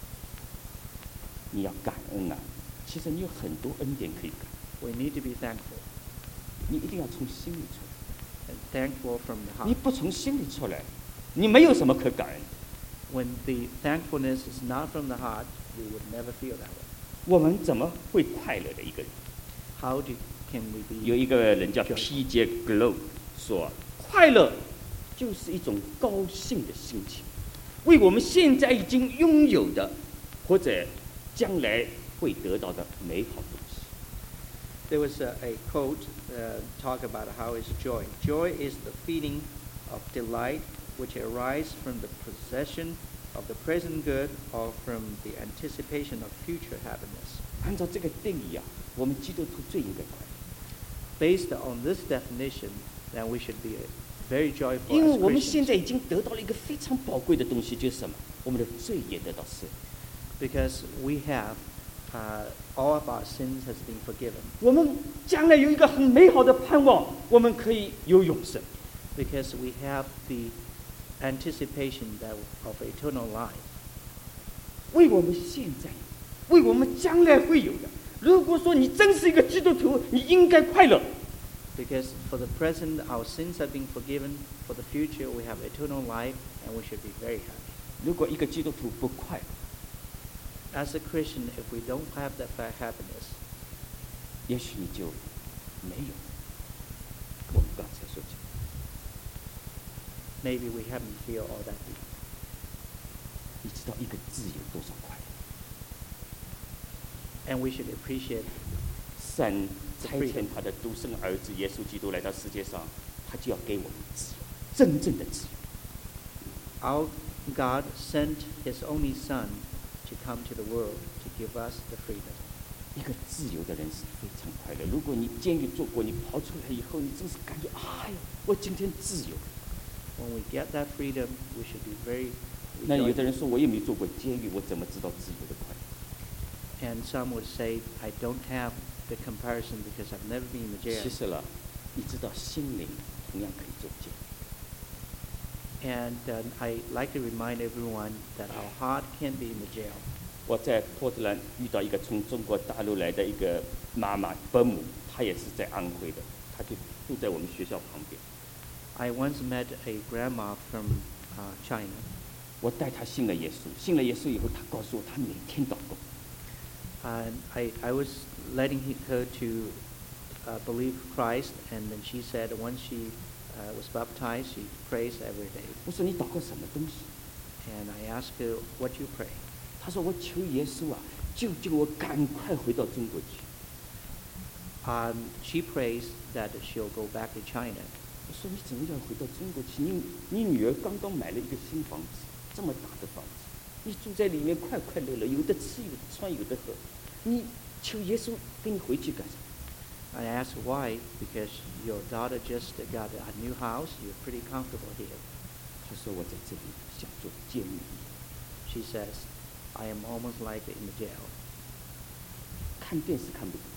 S1: 你要感恩啊！其实你有很多恩典可以感，
S3: We need to be thankful,
S1: 你一定要从心里出
S3: and thankful from the
S1: 来。你
S3: heart.
S1: 不从心里出来，你没有什么可感恩。
S3: When the thankfulness is not from the heart, we would never feel that way.
S1: 我们怎么会快乐的一个人？
S3: How do, can we
S1: 有
S3: be?
S1: 一个人叫 P J Glow 说，快乐就是一种高兴的心情，为我们现在已经拥有的，或者将来会得到的美好东西。
S3: There was a, a quote uh, talk about how is joy. Joy is the feeling of delight which arises from the possession of the present good or from the anticipation of future happiness.
S1: 按照这个定义啊，我们基督徒最应该快乐，
S3: Based on this definition, then we should be very joyful
S1: 因为
S3: as
S1: 我们现
S3: Christians
S1: 在已经得到了一个非常宝贵的东西，就是什么？我们的罪也得到赦免。
S3: because we have uh, all of our sins has been forgiven.
S1: 我们将来有一个很美好的盼望，我们可以有永生。
S3: Because we have the anticipation that of eternal life.
S1: 为我们现在，为我们将来会有的， 如果说你真是一个基督徒，你应该快乐。
S3: Because for the present, our sins have been forgiven. For the future, we have eternal life, and we should be very happy.
S1: 如果一个基督徒不快乐，
S3: As a Christian, if we don't have that fa- happiness,
S1: 也许你就没有我们刚才说的。
S3: maybe we haven't feel all that deep.
S1: 你知道一个字有多少快乐？
S3: And we should appreciate
S1: 神差遣他的独生儿子耶稣基督来到世界上，他就要给我们自由，真正的自由。
S3: our God sent His only Son to come to the world to give us the freedom.
S1: 一个自由的人是非常快乐。如果你监狱做过，你跑出来以后，你真是感觉，哎呀，我今天自由。
S3: When we get that freedom, we should be very
S1: 那有的
S3: rejoicing.
S1: 人说，我也没做过监狱，我怎么知道自由的快乐？
S3: And some would say, I don't have the comparison because I've never been in the jail.
S1: 其实了，你知道心灵同样可以做监狱。
S3: And uh, I like to remind everyone that our heart can be in the jail.
S1: 我在波特兰遇到一个从中国大陆来的一个妈妈伯母，她也是在安徽的，她就住在我们学校旁边。
S3: I once met a grandma from uh, China.
S1: 我带她信了耶稣，信了耶稣以后，她告诉我，她每天祷告。
S3: And I, I was letting he- her to uh, believe Christ, and then she said once she uh, was baptized, she prays every day.
S1: 我说你祷告什么东西？
S3: And I asked her, what you pray?
S1: 她说我求耶稣啊，救救我，赶快回到中国去。
S3: Um, she prays that she'll go back to China.
S1: 我说你怎么要回到中国去？你你女儿刚刚买了一个新房子，这么大的房子，你住在里面快快乐乐，有的吃有的穿有的喝，你求耶稣跟你回去干什么？
S3: I asked why, because your daughter just got a new house, you're pretty comfortable here.
S1: 她说我在这里像做监狱一样，
S3: She says, I am almost like in the jail,
S1: 看电视看不懂，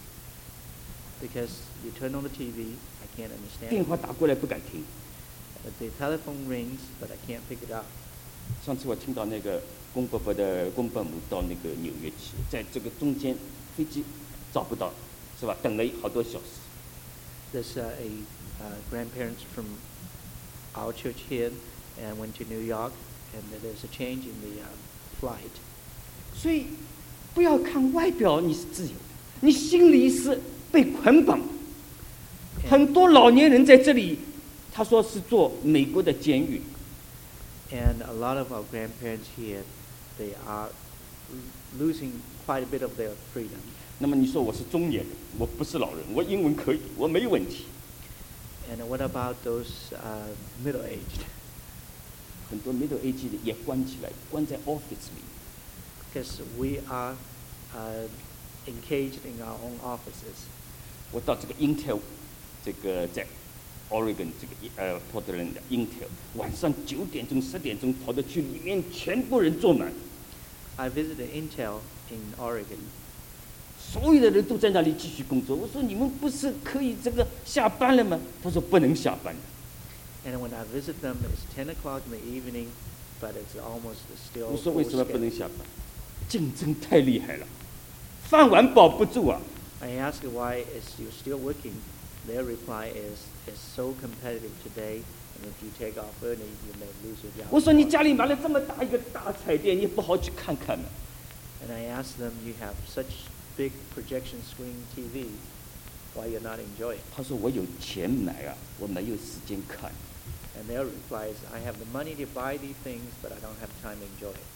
S3: because you turn on the T V, I can't
S1: 电
S3: understand.
S1: 话打过来不敢听。
S3: The telephone rings, but I can't pick it up.
S1: 上次我听到那个龚伯伯的龚伯母到那个纽约去，在这个中间飞机找不到，是吧？等了好多小时。
S3: There's uh, a uh, grandparents from our church here and went to New York, and there's a change in the uh, flight.
S1: 所以不要看外表你是自由的，你心里是被捆绑的。很多老年人在这里，他说是做美国的监狱。
S3: And a lot of our grandparents here, they are l- losing quite a bit of their freedom.
S1: 那么你说我是中年人，我不是老人，我英文可以，我没问题。
S3: And what about those uh, middle-aged?
S1: 很多 middle age 的也关起来，关在 office 里。
S3: Because we are uh, engaged in our own offices.
S1: 我到这个 Intel， 这个在 Oregon 这个呃波特兰的 Intel， 晚上九点钟、十点钟跑到去，里面全部人坐满，
S3: I visited Intel in Oregon,
S1: 所有的人都在那里继续工作。我说你们不是可以这个下班了吗？他说不能下班了。
S3: and when I visit them, it's ten o'clock in the evening, but it's almost still
S1: 我说为
S3: full
S1: 什么不能
S3: schedule.
S1: 下班？竞争太厉害了，饭碗保不住啊！
S3: I ask why is you still working? Their reply is, it's so competitive today, and if you take off early, you may lose your job.
S1: 我说你家里买了这么大一个大彩电，你不好去看看吗？
S3: And I ask them, you have such big projection screen T V, why you're not enjoying it?
S1: 他说我有钱买啊，我没有时间看。
S3: And their reply is, I have the money to buy these things, but I don't have time to enjoy it,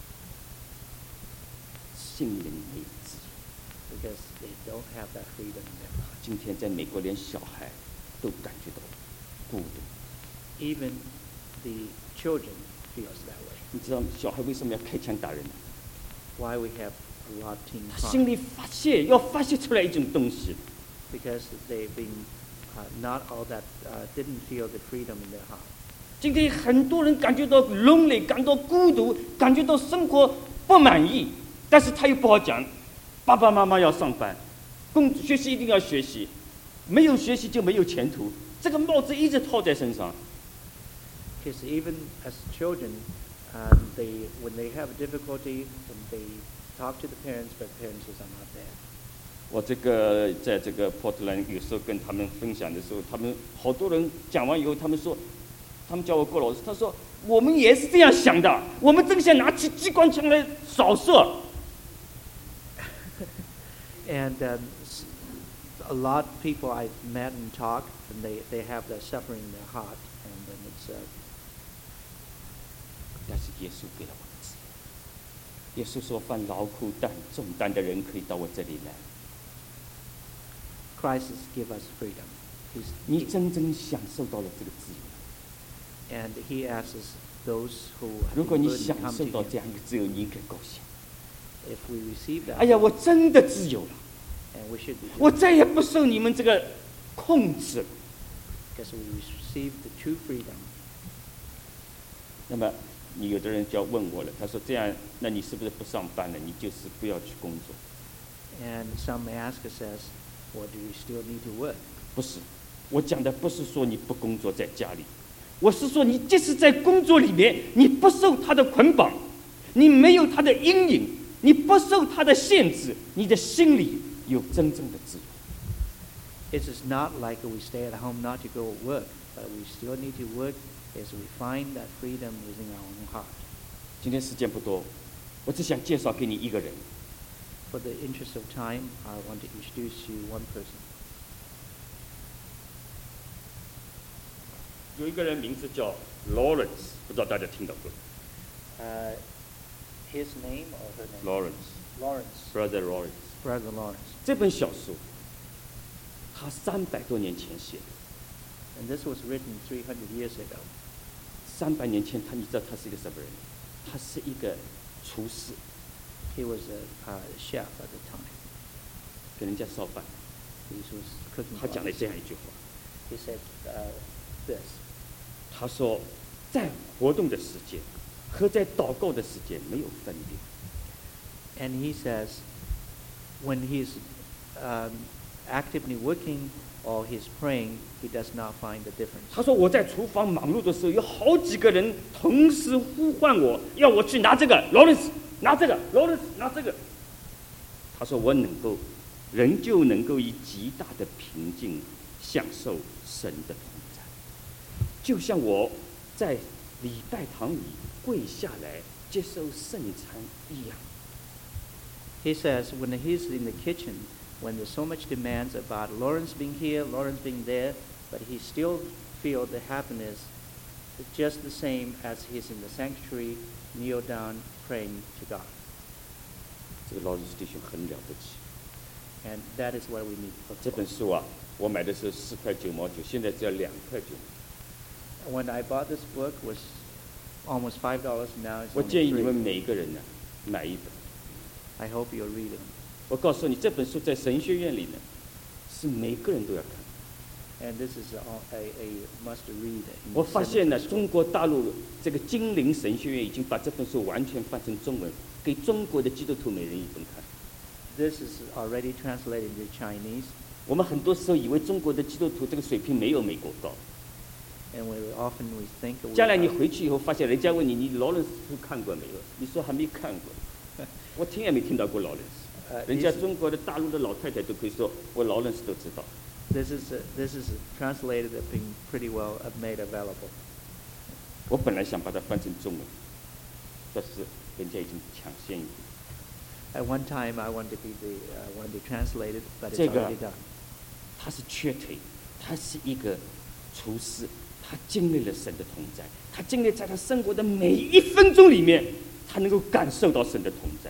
S1: 心灵没有自由。
S3: because they don't have that freedom in their life.
S1: 今天在美国，连小孩都感觉到孤独。
S3: Even the children feels that way.
S1: 你知道小孩为什么要开枪打人吗？
S3: Why we have a lot of teen
S1: 他心
S3: crime?
S1: 里发泄，要发泄出来一种东西。
S3: Because they've been uh, not all that, uh, didn't feel the freedom in their heart.
S1: 今天很多人感觉到 lonely， 感到孤独，感觉到生活不满意，但是他又不好讲。爸爸妈妈要上班，工学习一定要学习，没有学习就没有前途。这个帽子一直套在身上。
S3: Because even as children, um, they when they have difficulty, when they talk to the parents, but parents are not there.
S1: 我这个在这个波特兰有时候跟他们分享的时候，他们好多人讲完以后，他们说，他们叫我郭老师，他说我们也是这样想的，我们真想拿起机关枪来扫射。
S3: And um, s- a lot of people I've met and talked, and they, they have that suffering in their heart, and then it's uh,
S1: 但是耶稣给了我们自由。耶稣说：“犯劳苦担重担的人，可以到我这里来。”
S3: Christ has give us freedom. He's,
S1: 你真正享受到了这个自由。
S3: and He asks those who
S1: 如
S3: have
S1: 果
S3: been
S1: 你
S3: burdened
S1: 享
S3: come
S1: 受
S3: to
S1: 到
S3: Him.
S1: 这样一个自由，你应该高兴。
S3: If we receive that,
S1: 哎呀，我真的自由了，
S3: and we should be
S1: 我
S3: joyful,
S1: 再也不受你们这个控制了。
S3: because we receive the true freedom.
S1: 那么，你有的人就要问我了，他说：“这样，那你是不是不上班了？你就是不要去工作？”
S3: And some may ask us, as, well, do we still need to work?
S1: 不是，我讲的不是说你不工作在家里，我是说你即使在工作里面，你不受他的捆绑，你没有他的阴影，你不受他的限制，你的心里有真正的自由。
S3: It is not like we stay at home not to go work, but we still need to work as we find that freedom within our own heart.
S1: 今天时间不多，我只想介绍给你一个人。
S3: For the interest of time, I want to introduce you one person.
S1: 有一个人名字叫 Lawrence， 不知道大家听到过
S3: Uh, his name or her name?
S1: Lawrence
S3: Lawrence.
S1: Brother Lawrence。
S3: Brother Lawrence.
S1: 这本小说，他三百多年前写的。
S3: And this was written three hundred years ago.
S1: 三百年前，他你知道他是一个什么人？他是一个厨师，
S3: He was a uh, chef at the time.
S1: 给人家烧饭。
S3: He was cooking.
S1: 他讲了
S3: for
S1: 这
S3: others.
S1: 样一句话，
S3: He said uh, this.
S1: 他说，在活动的时间和在祷告的时间没有分别。
S3: And he says, when he's um, actively working or he's praying, he does not find the difference.
S1: 他说我在厨房忙碌的时候，有好几个人同时呼唤我，要我去拿这个，Lawrence拿这个，Lawrence拿这个。他说我能够，仍旧能够以极大的平静享受神的同在，就像我在礼拜堂里跪下来接受圣餐一样。
S3: He says when he's in the kitchen, when there's so much demands about Lawrence being here, Lawrence being there, but he still feels the happiness just the same as he's in the sanctuary, kneel down, praying to God.
S1: 这个劳伦斯弟兄很了不起。
S3: And that is what we need.
S1: 这本书啊，我买的时候四块九毛九，现在只要两块九。
S3: When I bought this book, it was almost five dollars. Now it's
S1: 我
S3: only
S1: 建议你们
S3: three.
S1: 每一个人呢，买一本。
S3: I hope you'll read it.
S1: 我告诉你，这本书在神学院里呢，是每个人都要看。
S3: And this is a, a, a must read. in
S1: 我
S3: the
S1: 发现呢，
S3: seminary
S1: 中
S3: school.
S1: 国大陆这个金陵神学院已经把这本书完全翻成中文，给中国的基督徒每人一本看。
S3: This is already translated into Chinese,
S1: 我们很多时候以为中国的基督徒这个水平没有美国高。
S3: and we often we think we
S1: 将来你
S3: are-
S1: 回去以后，发现人家问你，你劳伦斯书看过没有？你说还没看过，我听也没听到过劳伦斯。
S3: Uh,
S1: 人家
S3: this-
S1: 中国的大陆的老太太都可以说，我劳伦斯都知道。
S3: This is uh, this is translated and being pretty well uh, made available.
S1: 我本来想把它翻成中文，但是人家已经抢先一步。
S3: At one time, I wanted to be the uh, one to translate it, but it's
S1: 这个
S3: already done.
S1: 他是瘸腿，他是一个厨师，他经历了神的同在，他经历在他生活的每一分钟里面，他能够感受到神的同在。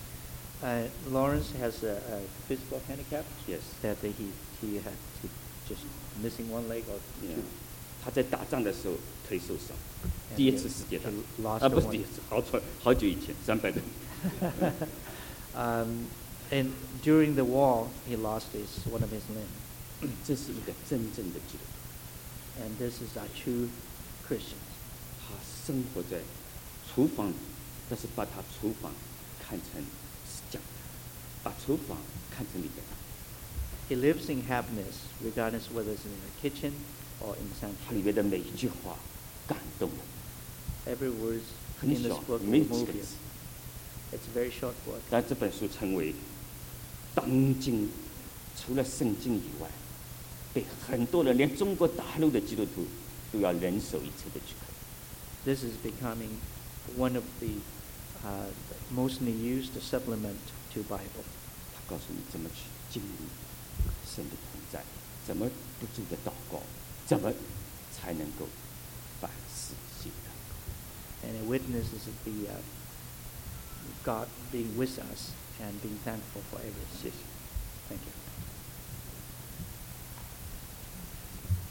S3: Uh, Lawrence has a, a physical handicap
S1: Yes，
S3: that he he had to just missing one leg or
S1: yeah.
S3: two.
S1: 他在打仗的时候腿受伤，
S3: And
S1: 第一
S3: he-
S1: 次世界大
S3: he lost
S1: 战，啊不是
S3: one.
S1: 第一次，好久好久以前，三百多。
S3: Um, and during the war, he lost his one of his limbs.
S1: 这是一个真正的基督徒，
S3: And this is a true Christian.
S1: 他生活在厨房里，但是把他厨房看成是讲台，把厨房看成礼拜堂。
S3: He lives in happiness, regardless whether it's in the kitchen or in the
S1: 它
S3: sanctuary.
S1: 里面的每一句话感动我，
S3: Every word
S1: 很
S3: in this
S1: 小，
S3: book
S1: 没有
S3: will
S1: 几
S3: move
S1: 个
S3: you.
S1: 字，
S3: It's a very short book,
S1: 但这本书成为当今除了圣经以外，被很多人，连中国大陆的基督徒都要人手一册的去看。
S3: This is becoming one of the uh, mostly used supplement to Bible.
S1: 他告诉你怎么去经历神的同在，怎么不住的祷告，怎么才能够凡事谢祷。
S3: And it witnesses the uh, God being with us and being thankful for everything.
S1: 谢谢。